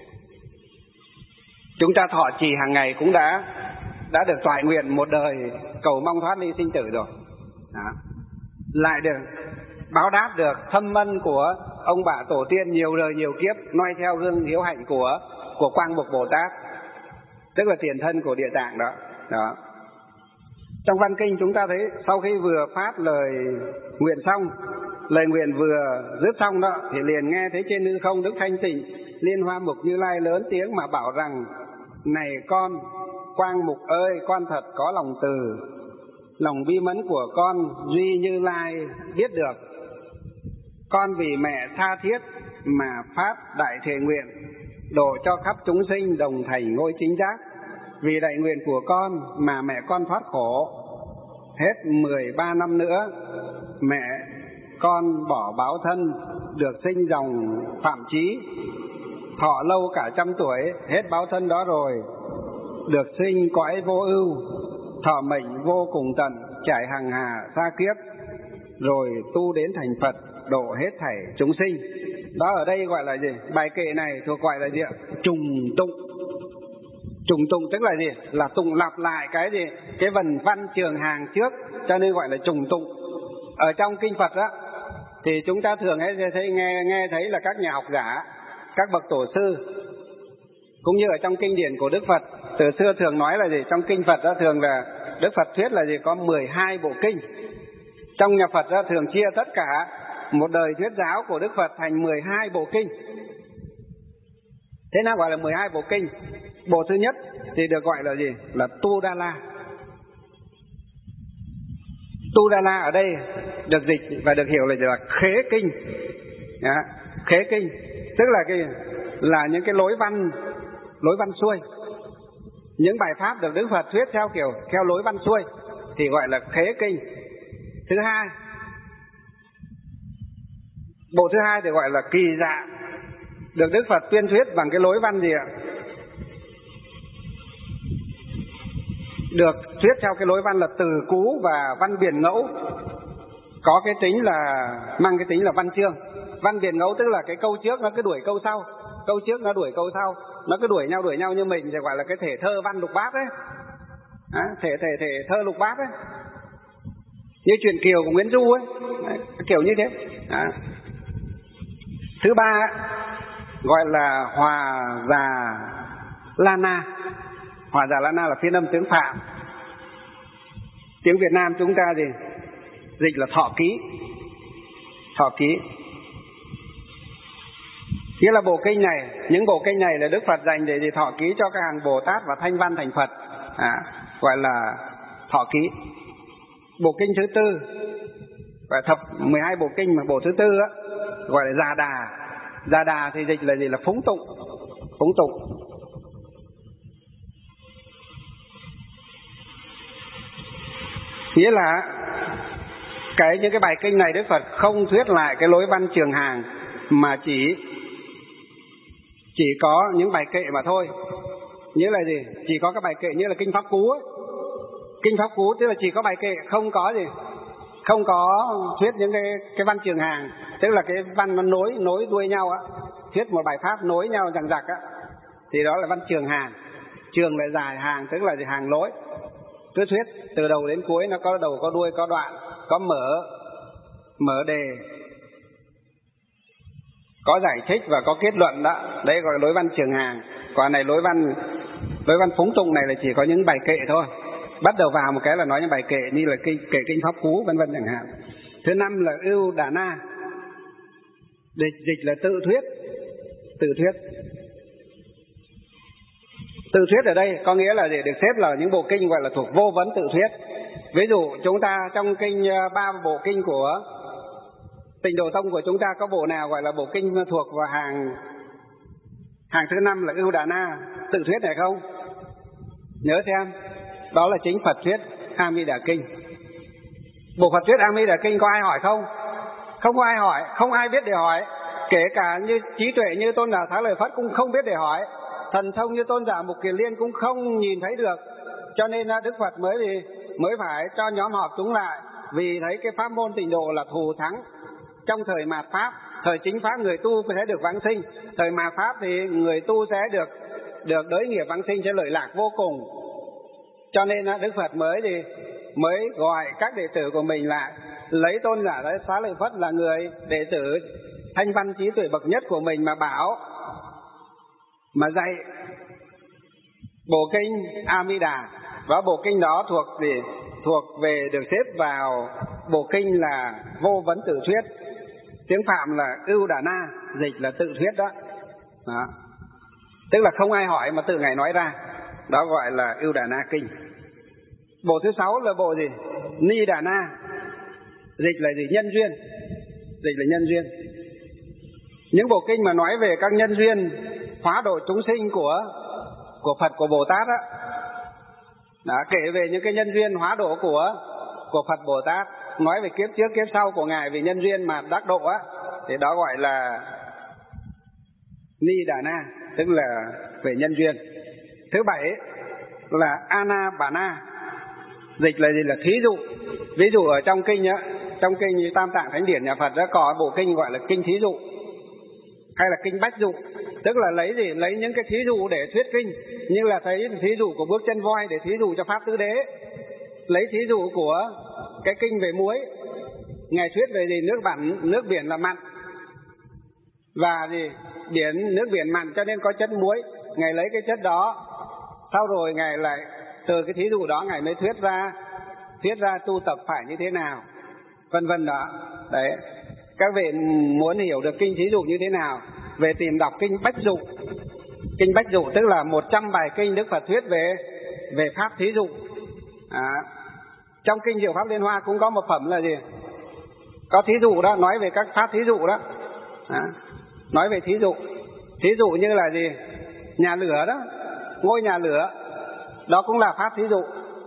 chúng ta thọ trì hàng ngày cũng đã được toại nguyện một đời cầu mong thoát ly sinh tử rồi. Đó. Lại được báo đáp được thâm ân của ông bà tổ tiên nhiều đời nhiều kiếp, noi theo gương hiếu hạnh của Quang Mục Bồ Tát, tức là tiền thân của Địa Tạng đó. Đó. Trong văn kinh chúng ta thấy sau khi vừa phát lời nguyện xong, lời nguyện vừa dứt xong đó, thì liền nghe thấy trên hư không Đức Thanh Tịnh Liên Hoa Mục Như Lai lớn tiếng mà bảo rằng: này con Quang Mục ơi, con thật có lòng từ, lòng bi mẫn của con duy Như Lai biết được. Con vì mẹ tha thiết mà phát đại thệ nguyện, độ cho khắp chúng sinh đồng thành ngôi chính giác. vì đại nguyện của con mà mẹ con thoát khổ. Hết 13 năm nữa, mẹ con bỏ báo thân, được sinh dòng Phạm Chí, thọ lâu cả 100 tuổi. Hết báo thân đó rồi, được sinh cõi vô ưu, thọ mệnh vô cùng tận, trải hằng hà xa kiếp, rồi tu đến thành Phật, độ hết thảy chúng sinh. Đó ở đây gọi là gì? Bài kệ này thuộc gọi là gì ạ? Trùng tụng. Trùng tụng tức là gì? Là tụng lặp lại cái gì? Cái vần văn trường hàng trước, cho nên gọi là trùng tụng. Ở trong kinh Phật á thì chúng ta thường nghe thấy là các nhà học giả, các bậc tổ sư, cũng như ở trong kinh điển của Đức Phật từ xưa thường nói là gì? Trong kinh Phật đó thường là Đức Phật thuyết là gì? Có 12 bộ kinh. Trong nhà Phật đó thường chia tất cả một đời thuyết giáo của Đức Phật thành 12 bộ kinh. Thế nào gọi là 12 bộ kinh? Bộ thứ nhất thì được gọi là gì? Là Tu Đa La. Tu Đa La ở đây được dịch và được hiểu là khế kinh. Đó, khế kinh tức là những cái lối văn xuôi, những bài pháp được Đức Phật thuyết theo lối văn xuôi thì gọi là khế kinh. Thứ hai, bộ thứ hai thì gọi là kỳ dạ, được Đức Phật tuyên thuyết bằng cái lối văn gì ạ? Được thuyết theo cái lối văn là từ cú và văn biển ngẫu, có cái tính là mang cái tính là văn chương. Văn biển ngẫu tức là cái câu trước nó cứ đuổi câu sau, câu trước nó đuổi câu sau, nó cứ đuổi nhau như mình thì gọi là cái thể thơ văn lục bát ấy. Thể thơ lục bát ấy, như truyện Kiều của Nguyễn Du ấy, kiểu như thế. Thứ ba gọi là Hòa Già La Na. Hòa Già La Na là phiên âm tướng Phạm. Tiếng Việt Nam chúng ta thì dịch là thọ ký. Thọ ký nghĩa là bộ kinh này, những bộ kinh này là Đức Phật dành để thọ ký cho các hàng Bồ Tát và thanh văn thành Phật, gọi là thọ ký. Bộ kinh thứ tư, và thập 12 bộ kinh, mà bộ thứ tư á gọi là Già Đà. Già Đà thì dịch là gì? Là phúng tụng. Phúng tụng nghĩa là những cái bài kinh này Đức Phật không thuyết lại cái lối văn trường hàng, mà chỉ có những bài kệ mà thôi. Nghĩa là gì? Chỉ có các bài kệ như là kinh Pháp Cú ấy. Kinh Pháp Cú tức là chỉ có bài kệ, không có gì, không có thuyết những cái văn trường hàng, tức là cái văn nó nối đuôi nhau á, thuyết một bài pháp nối nhau dằng dặc á, thì đó là văn trường hàng. Trường lại dài, hàng tức là gì? Hàng lối, cứ thuyết từ đầu đến cuối, nó có đầu có đuôi có đoạn, có mở đề, có giải thích và có kết luận đó. Đấy gọi là lối văn trường hàng. Còn này lối văn phúng tụng này là chỉ có những bài kệ thôi. Bắt đầu vào một cái là nói những bài kệ như là kệ kinh Pháp Cú vân vân chẳng hạn. Thứ năm là Ưu Đà Na. Dịch là tự thuyết. Tự thuyết ở đây có nghĩa là để được xếp là những bộ kinh gọi là thuộc vô vấn tự thuyết. Ví dụ chúng ta trong kinh 3 bộ kinh của Tịnh Độ Tông của chúng ta có bộ nào gọi là bộ kinh thuộc vào hàng thứ 5 là Ưu Đà Na tự thuyết này không? Nhớ xem, đó là chính Phật thuyết A Di Đà Kinh. Bộ Phật thuyết A Di Đà Kinh có ai hỏi không? Không có ai hỏi, không ai biết để hỏi. Kể cả như trí tuệ như Tôn giả Xá Lợi Phất cũng không biết để hỏi. Thần thông như Tôn giả Mục Kiền Liên cũng không nhìn thấy được. Cho nên Đức Phật mới phải cho nhóm họp chúng lại, vì thấy cái pháp môn Tịnh Độ là thù thắng. Trong thời mạt pháp, thời chính pháp người tu sẽ được vãng sinh, thời mạt pháp thì người tu sẽ được đới nghiệp vãng sinh, sẽ lợi lạc vô cùng. Cho nên Đức Phật mới gọi các đệ tử của mình lại, lấy Tôn giả Xá Lợi Phất là người đệ tử thanh văn trí tuệ bậc nhất của mình mà bảo, mà dạy bộ kinh A Di Đà. Và bộ kinh đó thuộc về được xếp vào bộ kinh là vô vấn tự thuyết. Tiếng Phạm là Ưu Đà Na, dịch là tự thuyết đó. Tức là không ai hỏi mà tự Ngài nói ra. Đó gọi là Ưu Đà Na Kinh. Bộ thứ 6 là bộ gì? Ni Đà Na. Dịch là gì? Nhân duyên. Dịch là nhân duyên. Những bộ kinh mà nói về các nhân duyên hóa độ chúng sinh của Phật, của Bồ Tát á, Đó, kể về những cái nhân duyên hóa độ của Phật Bồ Tát, nói về kiếp trước kiếp sau của ngài, về nhân duyên mà đắc độ á, thì đó gọi là Ni Đà Na, tức là về nhân duyên. Thứ bảy là Ana Bà Na, dịch là gì? Là thí dụ. Ví dụ ở trong kinh á, trong kinh như Tam Tạng Thánh Điển nhà Phật đã có bộ kinh gọi là kinh thí dụ, hay là kinh bách dụ, tức là lấy gì? Lấy những cái thí dụ để thuyết kinh, như là thấy thí dụ của bước chân voi để thí dụ cho pháp tứ đế, lấy thí dụ của cái kinh về muối, ngài thuyết về gì? Nước biển là mặn, và gì? Nước biển mặn cho nên có chất muối, ngài lấy cái chất đó, sau rồi ngài lại từ cái thí dụ đó ngài mới thuyết ra tu tập phải như thế nào, vân vân đó. Đấy, các vị muốn hiểu được kinh thí dụ như thế nào, về tìm đọc kinh bách dụ. Kinh bách dụ tức là 100 bài kinh Đức Phật thuyết về pháp thí dụ. Trong kinh Diệu Pháp Liên Hoa cũng có một phẩm là gì? Có thí dụ đó, nói về các pháp thí dụ đó. Nói về thí dụ. Thí dụ như là gì? Nhà lửa đó, ngôi nhà lửa, đó cũng là pháp thí dụ.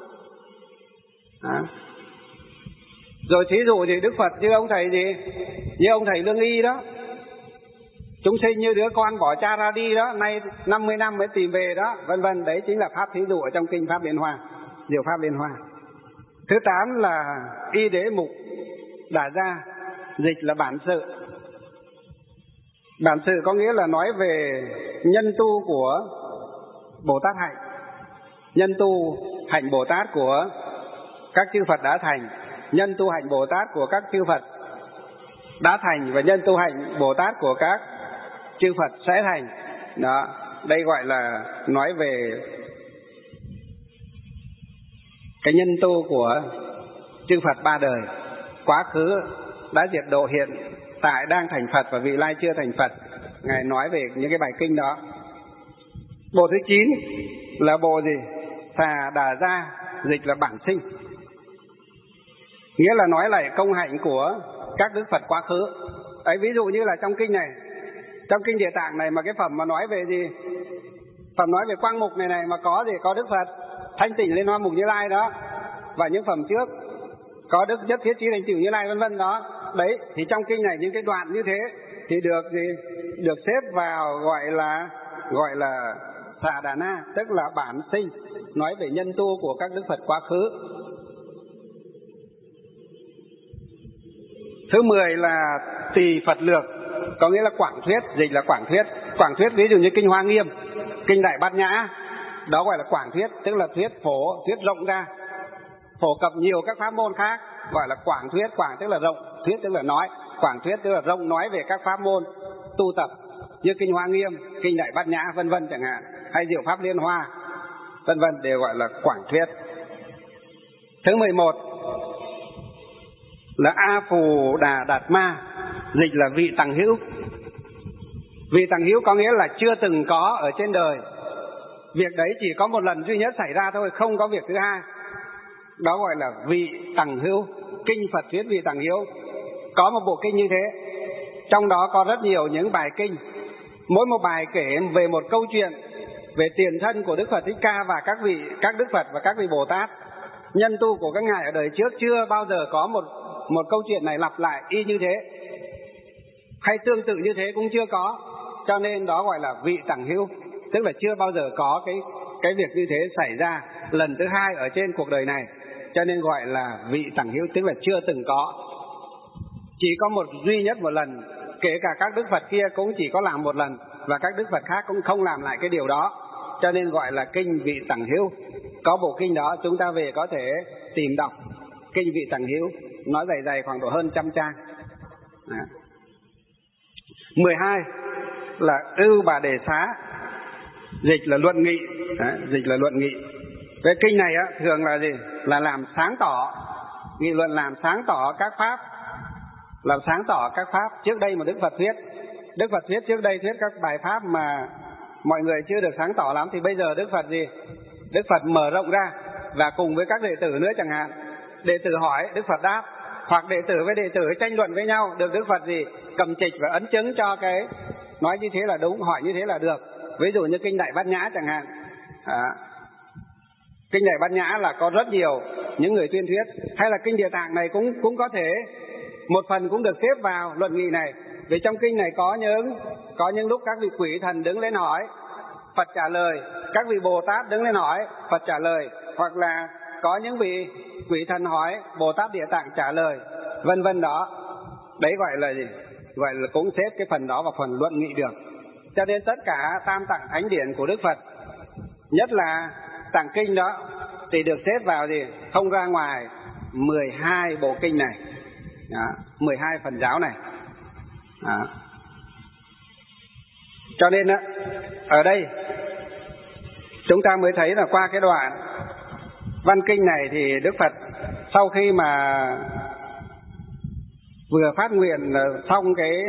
Rồi thí dụ thì Đức Phật như ông thầy gì? Như ông thầy Lương Y đó, chúng sinh như đứa con bỏ cha ra đi đó, nay 50 năm mới tìm về đó, vân vân. Đấy chính là pháp thí dụ ở trong kinh Pháp Liên Hoa, Diệu Pháp Liên Hoa. Thứ 8 là Y Đế Mục Đà Gia, dịch là bản sự. Bản sự có nghĩa là nói về nhân tu của Bồ Tát hạnh, nhân tu hạnh Bồ Tát của các chư Phật đã thành, nhân tu hạnh Bồ Tát của các chư Phật đã thành, và nhân tu hạnh Bồ Tát của các chư Phật sẽ thành. Đó, đây gọi là nói về cái nhân tu của chư Phật ba đời, quá khứ đã diệt độ, hiện tại đang thành Phật, và vị lai chưa thành Phật. Ngài nói về những cái bài kinh đó. Bộ thứ 9 là bộ gì? Xà Đà Gia, dịch là bản sinh, nghĩa là nói lại công hạnh của các Đức Phật quá khứ. Ấy, ví dụ như là trong kinh này, trong kinh Địa Tạng này, mà cái phẩm mà nói về gì? Phẩm nói về quang mục này mà có gì? Có Đức Phật Thanh Tịnh Liên Hoa Mục Như Lai đó, và những phẩm trước có Đức Nhất Thiết Chí Thành Tựu Như Lai, vân vân đó. Đấy, thì trong kinh này những cái đoạn như thế thì được gì? Được xếp vào gọi là Xà Đà Na, tức là bản sinh, nói về nhân tu của các Đức Phật quá khứ. Thứ 10 là Tỳ Phật Lược, có nghĩa là quảng thuyết, dịch là quảng thuyết. Quảng thuyết ví dụ như kinh Hoa Nghiêm, kinh Đại Bát Nhã, đó gọi là quảng thuyết, tức là thuyết phổ, thuyết rộng ra, phổ cập nhiều các pháp môn khác, gọi là quảng thuyết. Quảng tức là rộng, thuyết tức là nói, quảng thuyết tức là rộng, nói về các pháp môn tu tập như kinh Hoa Nghiêm, kinh Đại Bát Nhã, vân vân chẳng hạn, hay Diệu Pháp Liên Hoa, vân vân, đều gọi là quảng thuyết. Thứ 11 là A Phù Đà Đạt Ma, dịch là vị tằng hữu. Vị tằng hữu có nghĩa là chưa từng có ở trên đời, việc đấy chỉ có một lần duy nhất xảy ra thôi, không có việc thứ hai. Đó gọi là vị tằng hữu. Kinh Phật thuyết vị tằng hữu có một bộ kinh như thế, trong đó có rất nhiều những bài kinh, mỗi một bài kể về một câu chuyện về tiền thân của Đức Phật Thích Ca và các Đức Phật và các vị Bồ Tát, nhân tu của các ngài ở đời trước. Chưa bao giờ có một câu chuyện này lặp lại y như thế, hay tương tự như thế cũng chưa có, cho nên đó gọi là vị tằng hữu, tức là chưa bao giờ có cái việc như thế xảy ra lần thứ hai ở trên cuộc đời này, cho nên gọi là vị tằng hữu, tức là chưa từng có, chỉ có duy nhất một lần. Kể cả các Đức Phật kia cũng chỉ có làm một lần, và các Đức Phật khác cũng không làm lại cái điều đó, cho nên gọi là kinh vị tằng hữu. Có bộ kinh đó, chúng ta về có thể tìm đọc kinh vị tằng hữu, nói dày khoảng độ hơn 100 trang. 12 là Ưu Bà Đề Xá, dịch là luận nghị. Dịch là luận nghị. Cái kinh này thường là gì? Là làm sáng tỏ, nghị luận làm sáng tỏ các pháp, làm sáng tỏ các pháp trước đây mà Đức Phật thuyết. Đức Phật thuyết trước đây thuyết các bài pháp mà mọi người chưa được sáng tỏ lắm, thì bây giờ Đức Phật gì? Đức Phật mở rộng ra, và cùng với các đệ tử nữa chẳng hạn, đệ tử hỏi Đức Phật đáp, hoặc đệ tử với đệ tử tranh luận với nhau, được Đức Phật gì? Cầm trịch và ấn chứng cho cái nói như thế là đúng, hỏi như thế là được. Ví dụ như kinh Đại Bát Nhã chẳng hạn. Kinh này Bát Nhã là có rất nhiều những người tuyên thuyết, hay là kinh Địa Tạng này cũng có thể một phần cũng được xếp vào luận nghị này. Vì trong kinh này có những lúc các vị quỷ thần đứng lên hỏi, Phật trả lời, các vị Bồ Tát đứng lên hỏi, Phật trả lời, hoặc là có những vị quỷ thần hỏi, Bồ Tát Địa Tạng trả lời, vân vân đó. Đấy gọi là gì? Gọi là cũng xếp cái phần đó vào phần luận nghị được. Cho nên tất cả tam tạng thánh điển của Đức Phật, nhất là tạng kinh đó, thì được xếp vào gì? Không ra ngoài 12 bộ kinh này, 12 phần giáo này. Cho nên đó, ở đây chúng ta mới thấy là qua cái đoạn văn kinh này thì Đức Phật sau khi mà vừa phát nguyện xong cái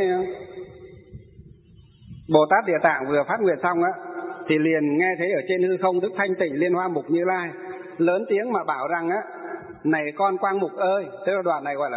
Bồ Tát Địa Tạng vừa phát nguyện xong á, thì liền nghe thấy ở trên hư không Đức Thanh Tịnh Liên Hoa Mục Như Lai lớn tiếng mà bảo rằng á: này con Quang Mục ơi. Tức là đoạn này gọi là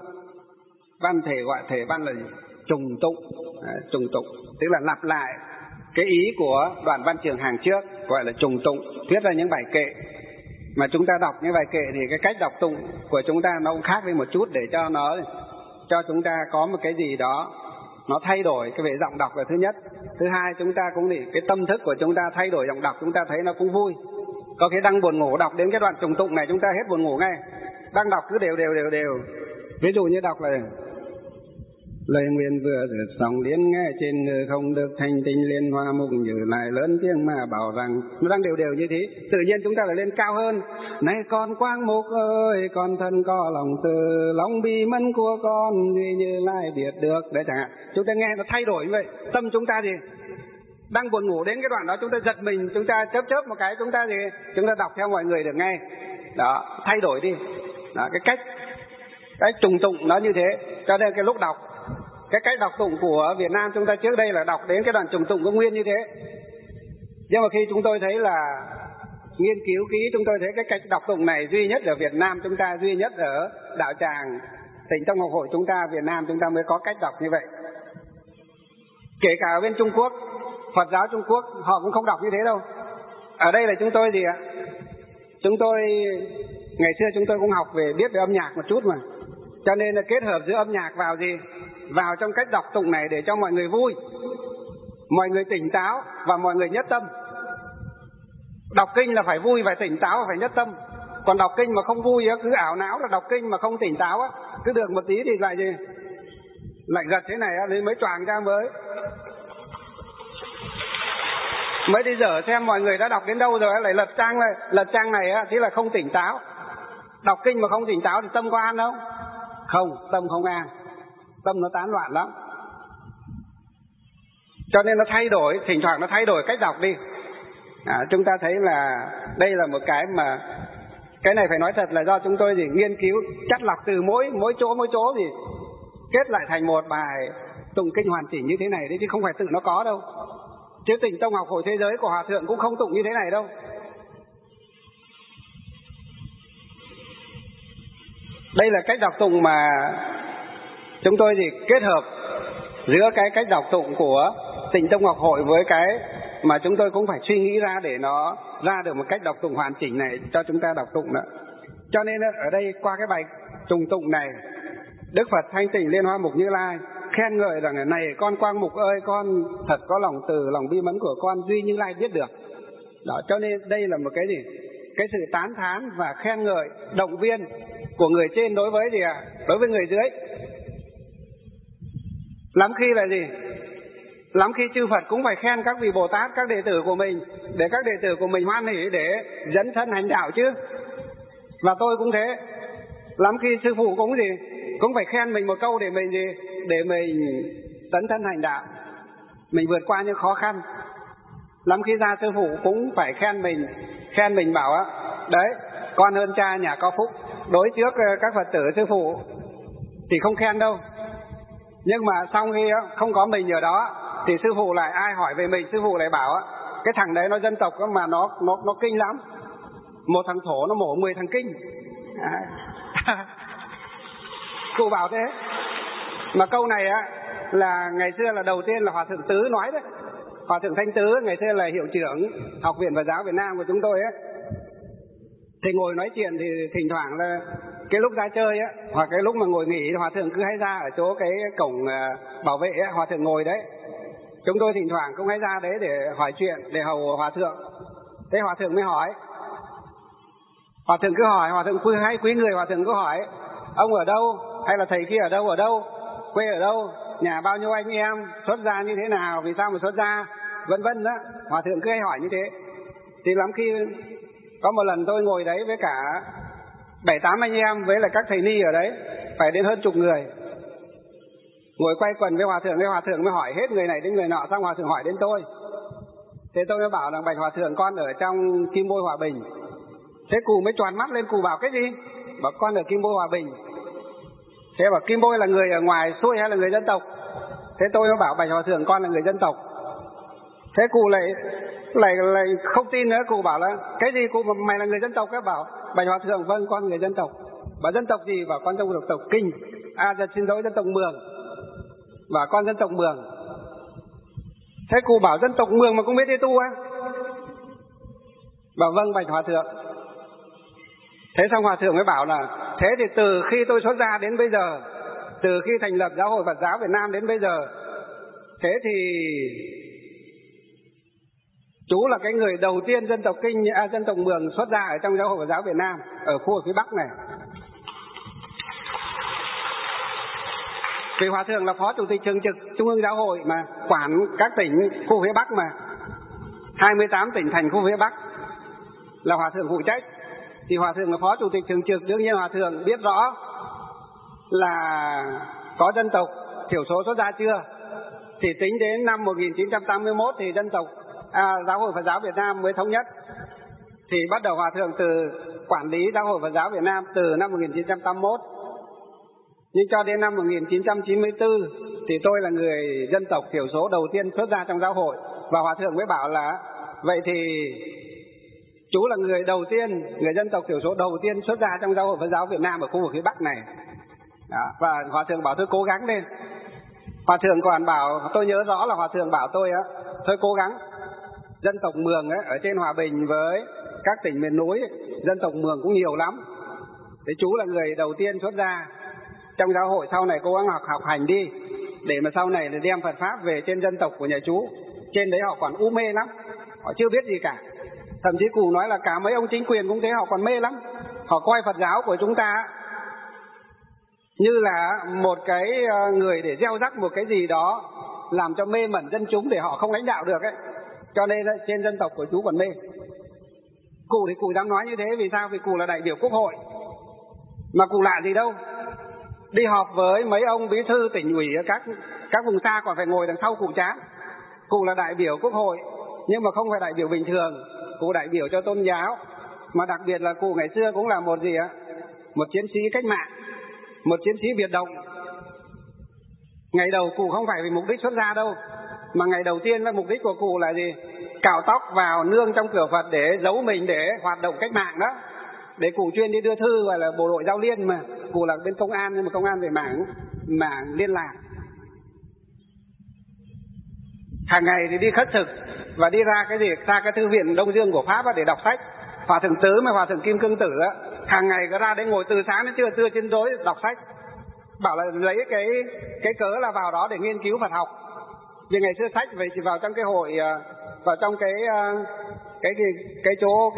văn thể, gọi thể văn là gì? Trùng tụng. Trùng tụng tức là lặp lại cái ý của đoạn văn trường hàng trước, gọi là trùng tụng, thuyết ra những bài kệ. Mà chúng ta đọc những bài kệ thì cái cách đọc tụng của chúng ta nó cũng khác đi một chút, để cho chúng ta có một cái gì đó nó thay đổi cái về giọng đọc là thứ nhất. Thứ hai, chúng ta cũng để cái tâm thức của chúng ta thay đổi giọng đọc, chúng ta thấy nó cũng vui. Có khi đang buồn ngủ đọc đến cái đoạn trùng tụng này chúng ta hết buồn ngủ ngay. Đang đọc cứ đều. Ví dụ như đọc là lời nguyện vừa dứt xong liền nghe trên không được Thanh Tịnh Liên Hoa Mục Như Lai lớn tiếng mà bảo rằng, nó đang đều như thế. Tự nhiên chúng ta lại lên cao hơn: này con Quang Mục ơi, con thân có lòng từ, lòng bi mẫn của con duy Như Lai biết được. Đấy chẳng hạn, chúng ta nghe nó thay đổi như vậy. Tâm chúng ta gì? Đang buồn ngủ đến cái đoạn đó chúng ta giật mình, chúng ta chớp một cái, chúng ta đọc theo mọi người được ngay. Đó, thay đổi đi. Đó, cái cách trùng tụng nó như thế. Cho nên cái lúc đọc, cái cách đọc tụng của Việt Nam chúng ta trước đây là đọc đến cái đoạn trùng tụng có nguyên như thế. Nhưng mà khi chúng tôi thấy là nghiên cứu kỹ, chúng tôi thấy cái cách đọc tụng này duy nhất ở Việt Nam chúng ta, duy nhất ở đạo tràng Tịnh Tông Học Hội chúng ta, Việt Nam chúng ta mới có cách đọc như vậy. Kể cả ở bên Trung Quốc, Phật giáo Trung Quốc họ cũng không đọc như thế đâu. Ở đây là chúng tôi gì ạ? Chúng tôi ngày xưa chúng tôi cũng học biết về âm nhạc một chút mà. Cho nên là kết hợp giữa âm nhạc vào gì? Vào trong cách đọc tụng này để cho mọi người vui, mọi người tỉnh táo và mọi người nhất tâm. Đọc kinh là phải vui, phải tỉnh táo và phải nhất tâm. Còn đọc kinh mà không vui cứ ảo não là đọc kinh mà không tỉnh táo cứ được một tí thì lại gì? Lại giật thế này mới choàng ra mới đi dở xem mọi người đã đọc đến đâu rồi lại lật trang này thì là không tỉnh táo. Đọc kinh mà không tỉnh táo thì tâm có an không? Không, tâm không an, tâm nó tán loạn lắm. Cho nên nó thay đổi, thỉnh thoảng nó thay đổi cách đọc đi. Chúng ta thấy là đây là một cái mà cái này phải nói thật là do chúng tôi nghiên cứu chắt lọc từ mỗi chỗ thì kết lại thành một bài tụng kinh hoàn chỉnh như thế này đấy, chứ không phải tự nó có đâu. Chứ Tịnh Tông Học Hội Thế Giới của Hòa Thượng cũng không tụng như thế này đâu. Đây là cách đọc tụng mà chúng tôi kết hợp giữa cái cách đọc tụng của Tịnh Tông Học Hội với cái mà chúng tôi cũng phải suy nghĩ ra để nó ra được một cách đọc tụng hoàn chỉnh này cho chúng ta đọc tụng đó. Cho nên ở đây qua cái bài trùng tụng này, Đức Phật Thanh Tịnh Liên Hoa Mục Như Lai khen ngợi rằng: này con Quang Mục ơi, con thật có lòng từ, lòng bi mẫn của con duy Như Lai biết được. Đó, cho nên đây là một cái gì? Cái sự tán thán và khen ngợi, động viên của người trên đối với đối với người dưới. Lắm khi là gì? Lắm khi chư Phật cũng phải khen các vị Bồ Tát, các đệ tử của mình, để các đệ tử của mình hoan hỉ để dẫn thân hành đạo chứ. Và tôi cũng thế. Lắm khi sư phụ cũng cũng phải khen mình một câu để mình để mình tấn thân hành đạo, mình vượt qua những khó khăn. Lắm khi ra sư phụ cũng phải khen mình bảo đấy, con hơn cha nhà có phúc. Đối trước các Phật tử sư phụ thì không khen đâu. Nhưng mà xong khi không có mình ở đó thì sư phụ lại, ai hỏi về mình sư phụ lại bảo cái thằng đấy nó dân tộc mà nó kinh lắm. Một thằng thổ nó mổ 10 thằng kinh. Cụ bảo thế. Mà câu này là ngày xưa là đầu tiên là Hòa Thượng Tứ nói đấy. Hòa Thượng Thanh Tứ ngày xưa là hiệu trưởng Học viện Phật giáo Việt Nam của chúng tôi Thì ngồi nói chuyện thì thỉnh thoảng là cái lúc ra chơi á, hoặc cái lúc mà ngồi nghỉ, hòa thượng cứ hay ra ở chỗ cái cổng bảo vệ á, hòa thượng ngồi đấy. Chúng tôi thỉnh thoảng cũng hay ra đấy để hỏi chuyện, để hầu hòa thượng. Thế hòa thượng mới hỏi. Hòa thượng cứ hỏi, hòa thượng hay quý người, hòa thượng cứ hỏi: ông ở đâu? Hay là thầy kia ở đâu? Quê ở đâu? Nhà bao nhiêu anh em? Xuất gia như thế nào? Vì sao mà xuất gia? Vân vân đó. Hòa thượng cứ hay hỏi như thế. Thì lắm khi có một lần tôi ngồi đấy với cả 7-8 anh em với là các thầy ni ở đấy, phải đến hơn chục người, ngồi quay quần với hòa thượng mới hỏi hết người này đến người nọ, xong hòa thượng hỏi đến tôi. Thế tôi mới bảo là: bạch hòa thượng, con ở trong Kim Bôi Hòa Bình. Thế cụ mới tròn mắt lên, cụ bảo: cái gì? Bảo con ở Kim Bôi Hòa Bình. Thế bảo: Kim Bôi là người ở ngoài xuôi hay là người dân tộc? Thế tôi mới bảo: bạch hòa thượng, con là người dân tộc. Thế cụ lại không tin nữa, cụ bảo là: cái gì cụ, mày là người dân tộc? Các bảo: bạch hòa thượng, vâng, con người dân tộc. Bảo: dân tộc gì? Bảo: con dân tộc Kinh. Xin lỗi, dân tộc Mường. Bảo: con dân tộc Mường. Thế cụ bảo: dân tộc Mường mà cũng biết đi tu á? Bảo: vâng, bạch hòa thượng. Thế xong hòa thượng mới bảo là: thế thì từ khi tôi xuất gia đến bây giờ, từ khi thành lập Giáo hội Phật giáo Việt Nam đến bây giờ, thế thì chú là cái người đầu tiên dân tộc dân tộc Mường xuất gia ở trong Giáo hội Phật giáo Việt Nam, ở khu vực phía Bắc này. Vì hòa thượng là phó chủ tịch thường trực Trung ương Giáo hội mà, quản các tỉnh khu phía Bắc mà, 28 tỉnh thành khu phía Bắc là hòa thượng phụ trách. Thì hòa thượng là phó chủ tịch thường trực, đương nhiên hòa thượng biết rõ là có dân tộc thiểu số xuất gia chưa. Thì tính đến năm 1981 thì dân tộc Giáo hội Phật giáo Việt Nam mới thống nhất. Thì bắt đầu hòa thượng từ quản lý Giáo hội Phật giáo Việt Nam từ năm 1981. Nhưng cho đến năm 1994 thì tôi là người dân tộc thiểu số đầu tiên xuất gia trong giáo hội. Và hòa thượng mới bảo là: vậy thì chú là người đầu tiên, người dân tộc thiểu số đầu tiên xuất gia trong Giáo hội Phật giáo Việt Nam ở khu vực phía Bắc này. Đó. Và hòa thượng bảo tôi cố gắng lên. Hòa thượng còn bảo, tôi nhớ rõ là hòa thượng bảo tôi á: thôi cố gắng. Dân tộc Mường ấy, ở trên Hòa Bình với các tỉnh miền núi, dân tộc Mường cũng nhiều lắm. Thế chú là người đầu tiên xuất gia trong giáo hội, sau này cố gắng học hành đi, để mà sau này là đem Phật pháp về trên dân tộc của nhà chú. Trên đấy họ còn u mê lắm, họ chưa biết gì cả. Thậm chí cụ nói là cả mấy ông chính quyền cũng thế, họ còn mê lắm. Họ coi Phật giáo của chúng ta như là một cái người để gieo rắc một cái gì đó, làm cho mê mẩn dân chúng để họ không lãnh đạo được ấy. Cho nên trên dân tộc của chú còn mê. Cụ thì cụ dám nói như thế, vì sao? Vì cụ là đại biểu Quốc hội. Mà cụ lạ gì đâu, đi họp với mấy ông bí thư tỉnh ủy ở các vùng xa còn phải ngồi đằng sau cụ chán. Cụ là đại biểu Quốc hội, nhưng mà không phải đại biểu bình thường, cụ đại biểu cho tôn giáo. Mà đặc biệt là cụ ngày xưa cũng là một gì ạ? Một chiến sĩ cách mạng, một chiến sĩ biệt động. Ngày đầu cụ không phải vì mục đích xuất gia đâu, mà ngày đầu tiên là mục đích của cụ là gì? Cạo tóc vào nương trong cửa Phật để giấu mình, để hoạt động cách mạng đó. Để cụ chuyên đi đưa thư, gọi là bộ đội giao liên mà. Cụ là bên công an, nhưng mà công an về mảng liên lạc. Hàng ngày thì đi khất thực và đi ra cái thư viện Đông Dương của Pháp để đọc sách. Hòa thượng Tứ với hòa thượng Kim Cương Tử á, hàng ngày cứ ra đấy ngồi từ sáng đến trưa trên tối đọc sách. Bảo là lấy cái cớ là vào đó để nghiên cứu Phật học. Vì ngày xưa sách về chỉ vào trong cái hội, vào trong cái chỗ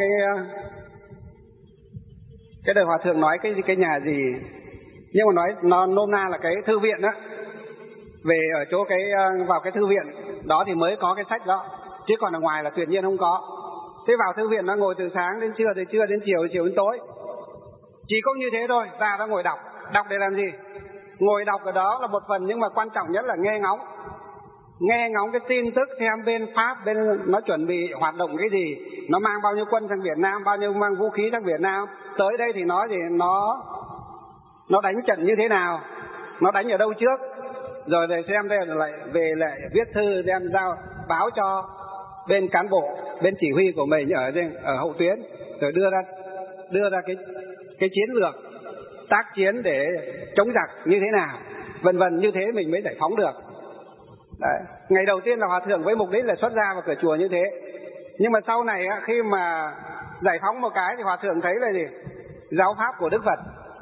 cái đời hòa thượng nói cái nhà gì, nhưng mà nói nó nôm na là cái thư viện á. Về ở chỗ vào cái thư viện đó thì mới có cái sách đó, chứ còn ở ngoài là tuyệt nhiên không có. Thế vào thư viện nó ngồi từ sáng đến trưa, từ trưa đến chiều, chiều đến tối, chỉ có như thế thôi. Ra đó ngồi đọc để làm gì? Ngồi đọc ở đó là một phần, nhưng mà quan trọng nhất là nghe ngóng cái tin tức, xem bên Pháp bên nó chuẩn bị hoạt động cái gì, nó mang bao nhiêu quân sang Việt Nam, bao nhiêu mang vũ khí sang Việt Nam, tới đây thì nói gì, nó đánh trận như thế nào, nó đánh ở đâu trước, rồi để xem đây lại về lại viết thư đem giao báo cho bên cán bộ, bên chỉ huy của mình ở hậu tuyến, rồi đưa ra cái chiến lược tác chiến để chống giặc như thế nào, vân vân, như thế mình mới giải phóng được. Đấy. Ngày đầu tiên là hòa thượng với mục đích là xuất gia vào cửa chùa như thế. Nhưng mà sau này khi mà Giải phóng một cái thì hòa thượng thấy là gì? Giáo pháp của Đức Phật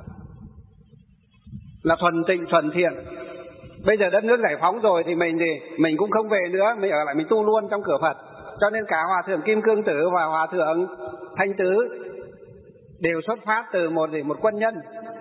là thuần tịnh thuần thiện. Bây giờ đất nước giải phóng rồi thì mình cũng không về nữa, mình ở lại mình tu luôn trong cửa Phật. Cho nên cả hòa thượng Kim Cương Tử và hòa thượng Thanh Tứ đều xuất phát từ một quân nhân.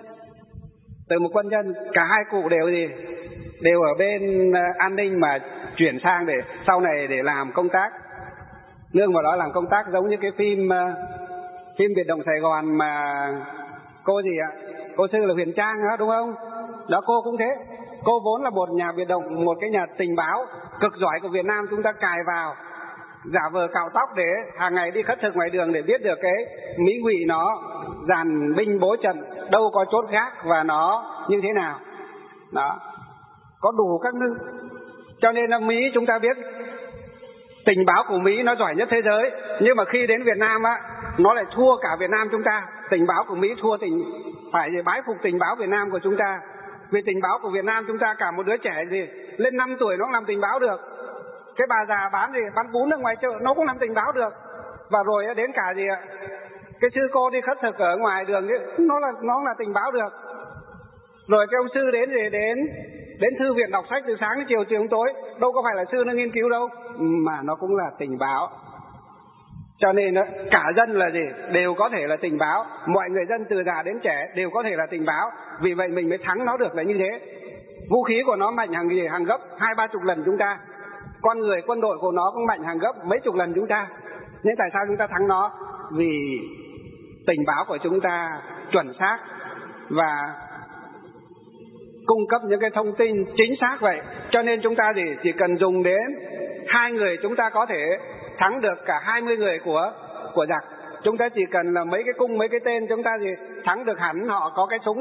Từ một quân nhân, cả hai cụ đều ở bên an ninh mà chuyển sang để sau này để làm công tác. Nương vào đó làm công tác giống như cái phim Biệt động Sài Gòn mà cô cô sư là Huyền Trang đó, đúng không? Đó, cô cũng thế. Cô vốn là một nhà biệt động, một cái nhà tình báo cực giỏi của Việt Nam, chúng ta cài vào giả vờ cạo tóc để hàng ngày đi khất thực ngoài đường để biết được cái Mỹ ngụy nó dàn binh bố trận, đâu có chốt gác và nó như thế nào. Đó, có đủ các nước. Cho nên là Mỹ chúng ta biết tình báo của Mỹ nó giỏi nhất thế giới, nhưng mà khi đến Việt Nam á, nó lại thua cả Việt Nam chúng ta. Tình báo của Mỹ thua phải bái phục tình báo Việt Nam của chúng ta. Vì tình báo của Việt Nam chúng ta, cả một đứa trẻ lên 5 tuổi nó cũng làm tình báo được. Cái bà già bán bún ở ngoài chợ nó cũng làm tình báo được. Và rồi đến cả cái sư cô đi khất thực ở ngoài đường nó là tình báo được. Rồi cái ông sư đến thư viện đọc sách từ sáng đến chiều đến tối, đâu có phải là sư nó nghiên cứu đâu, mà nó cũng là tình báo. Cho nên cả dân là đều có thể là tình báo. Mọi người dân từ già đến trẻ đều có thể là tình báo. Vì vậy mình mới thắng nó được là như thế. Vũ khí của nó mạnh hàng gấp 20-30 lần chúng ta. Con người, quân đội của nó cũng mạnh hàng gấp mấy chục lần chúng ta. Nhưng tại sao chúng ta thắng nó? Vì tình báo của chúng ta chuẩn xác và cung cấp những cái thông tin chính xác vậy. Cho nên chúng ta chỉ cần dùng đến 2 người chúng ta có thể thắng được cả 20 người của giặc. Chúng ta chỉ cần là mấy cái cung, mấy cái tên, chúng ta thắng được hẳn họ. Có cái súng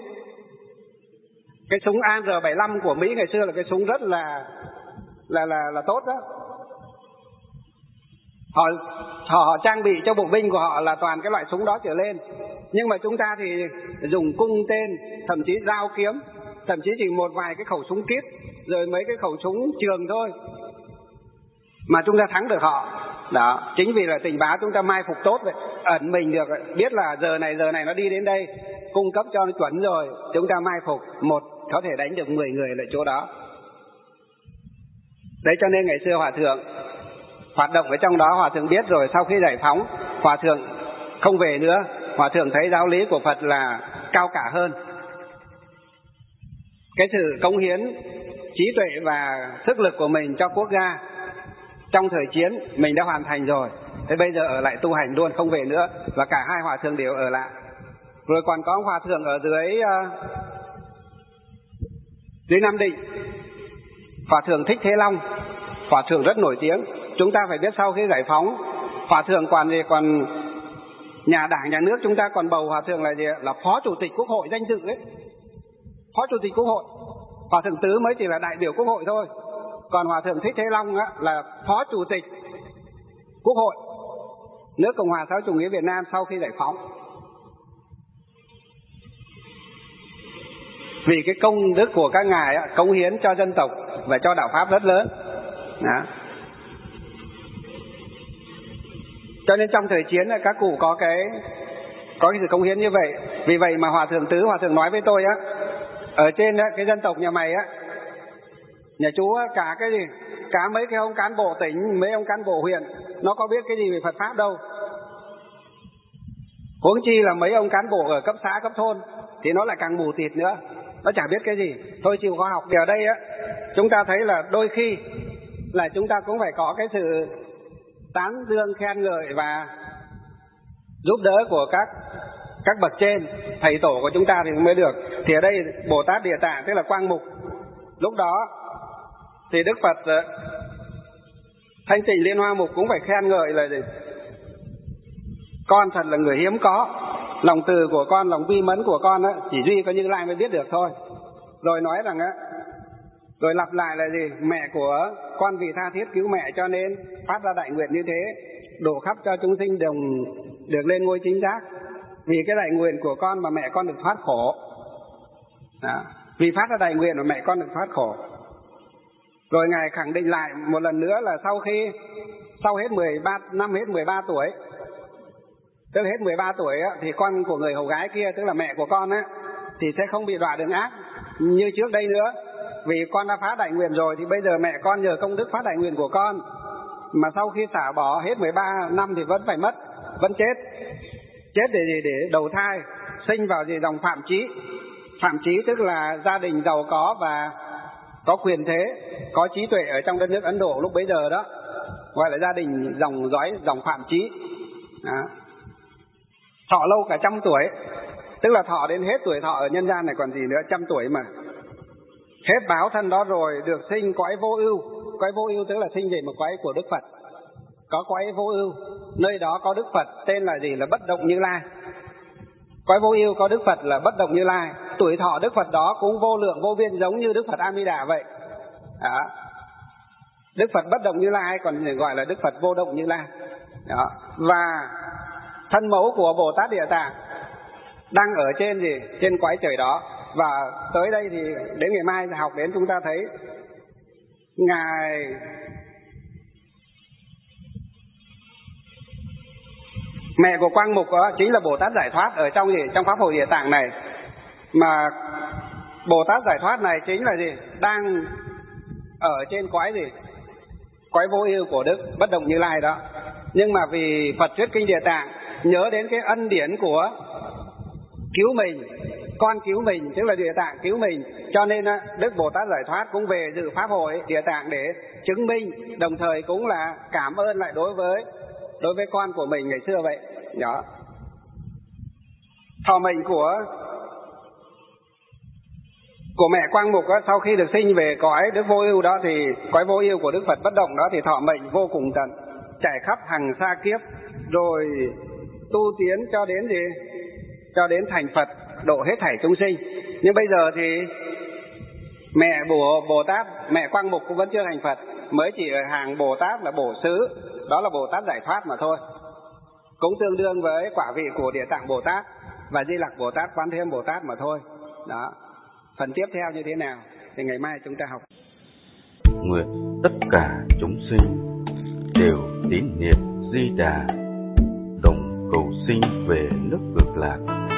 cái súng AR-75 của Mỹ ngày xưa là cái súng rất là tốt đó. Họ trang bị cho bộ binh của họ là toàn cái loại súng đó trở lên. Nhưng mà chúng ta thì dùng cung tên, thậm chí dao kiếm, thậm chí chỉ một vài cái khẩu súng kíp, rồi mấy cái khẩu súng trường thôi mà chúng ta thắng được họ. Đó, chính vì là tình báo chúng ta mai phục tốt vậy, ẩn mình được, biết là giờ này nó đi đến đây, cung cấp cho nó chuẩn rồi, chúng ta mai phục một có thể đánh được 10 người ở chỗ đó. Đấy, cho nên ngày xưa hòa thượng hoạt động ở trong đó, hòa thượng biết rồi. Sau khi giải phóng, hòa thượng không về nữa. Hòa thượng thấy giáo lý của Phật là cao cả hơn. Cái sự cống hiến trí tuệ và sức lực của mình cho quốc gia trong thời chiến mình đã hoàn thành rồi. Thế bây giờ ở lại tu hành luôn, không về nữa. Và cả hai hòa thượng đều ở lại. Rồi còn có hòa thượng ở dưới Nam Định, hòa thượng Thích Thế Long, hòa thượng rất nổi tiếng. Chúng ta phải biết sau khi giải phóng, hòa thượng còn nhà Đảng nhà nước chúng ta còn bầu hòa thượng là phó chủ tịch quốc hội danh dự đấy. Phó chủ tịch quốc hội. Hòa thượng Tứ mới chỉ là đại biểu quốc hội thôi. Còn hòa thượng Thích Thế Long là phó chủ tịch quốc hội nước Cộng hòa xã hội chủ nghĩa Việt Nam sau khi giải phóng. Vì cái công đức của các ngài cống hiến cho dân tộc và cho đạo pháp rất lớn. Đó. Cho nên trong thời chiến các cụ có cái sự cống hiến như vậy. Vì vậy mà hòa thượng Tứ, hòa thượng nói với tôi ở trên cái dân tộc nhà mày nhà chú cả cái gì, cả mấy cái ông cán bộ tỉnh, mấy ông cán bộ huyện, nó có biết cái gì về Phật pháp đâu. Huống chi là mấy ông cán bộ ở cấp xã, cấp thôn thì nó lại càng mù tịt nữa, nó chả biết cái gì. Thôi chịu khoa học. Thì ở đây chúng ta thấy là đôi khi là chúng ta cũng phải có cái sự tán dương, khen ngợi và giúp đỡ của các bậc trên, thầy tổ của chúng ta thì mới được. Thì ở đây Bồ Tát Địa Tạng tức là Quang Mục, lúc đó thì Đức Phật Thanh Tịnh Liên Hoa Mục cũng phải khen ngợi là con thật là người hiếm có, lòng từ của con, lòng vi mẫn của con chỉ duy có Như Lai mới biết được thôi. Rồi nói rằng rồi lặp lại là mẹ của con vì tha thiết cứu mẹ cho nên phát ra đại nguyện như thế, đổ khắp cho chúng sinh đồng được lên ngôi chính giác. Vì cái đại nguyện của con mà mẹ con được thoát khổ. Đó. Vì phát ra đại nguyện mà mẹ con được thoát khổ. Rồi ngài khẳng định lại một lần nữa là sau hết 13 tuổi Tức là hết 13 tuổi á, thì con của người hầu gái kia, tức là mẹ của con á, thì sẽ không bị đọa đường ác như trước đây nữa. Vì con đã phá đại nguyện rồi, thì bây giờ mẹ con nhờ công đức phá đại nguyện của con, mà sau khi xả bỏ hết 13 năm thì vẫn phải mất, vẫn chết. Chết để đầu thai, sinh vào dòng Phạm Chí. Phạm Chí tức là gia đình giàu có và có quyền thế, có trí tuệ ở trong đất nước Ấn Độ lúc bấy giờ đó, gọi là gia đình dòng Phạm Chí. Đó. Thọ lâu cả 100 tuổi, tức là thọ đến hết tuổi thọ ở nhân gian này còn gì nữa, 100 tuổi mà. Hết báo thân đó rồi được sinh cõi vô ưu. Cõi vô ưu tức là sinh về một cõi của Đức Phật. Có cõi vô ưu, nơi đó có Đức Phật, tên là gì? Là Bất Động Như Lai. Cõi vô ưu có Đức Phật là Bất Động Như Lai. Tuổi thọ Đức Phật đó cũng vô lượng vô biên, giống như Đức Phật A Di Đà vậy. Đó. Đức Phật Bất Động Như Lai còn gọi là Đức Phật Vô Động Như Lai. Đó. Và thân mẫu của Bồ Tát Địa Tạng đang ở trên gì? Trên cõi trời đó. Và tới đây thì đến ngày mai học đến chúng ta thấy Ngài mẹ của Quang Mục đó chính là Bồ Tát Giải Thoát ở trong gì? Trong Pháp Hội Địa Tạng này. Mà Bồ Tát Giải Thoát này chính là gì? Đang ở trên cõi gì? Cõi vô ưu của Đức Bất Động Như Lai đó. Nhưng mà vì Phật thuyết kinh Địa Tạng, nhớ đến cái ân điển của cứu mình, con cứu mình, tức là Địa Tạng cứu mình, cho nên Đức Bồ Tát Giải Thoát cũng về dự Pháp Hội Địa Tạng để chứng minh, đồng thời cũng là cảm ơn lại đối với con của mình ngày xưa vậy. Đó. Thọ mệnh của mẹ Quang Mục đó, sau khi được sinh về cõi Đức Vô Ưu đó, thì cõi vô ưu của Đức Phật Bất Động đó, thì thọ mệnh vô cùng tận, trải khắp hằng sa kiếp, rồi tu tiến cho đến gì? Cho đến thành Phật, độ hết thảy chúng sinh. Nhưng bây giờ thì mẹ của Bồ Tát, mẹ Quang Mục cũng vẫn chưa thành Phật, mới chỉ ở hàng Bồ Tát là Bổ Xứ, đó là Bồ Tát Giải Thoát mà thôi. Cũng tương đương với quả vị của Địa Tạng Bồ Tát và Di Lặc Bồ Tát, Quán Thế Âm Bồ Tát mà thôi. Đó. Phần tiếp theo như thế nào thì ngày mai chúng ta học.
Nguyện tất cả chúng sinh đều tín niệm Di Đà, đồng cầu sinh về nước Cực Lạc.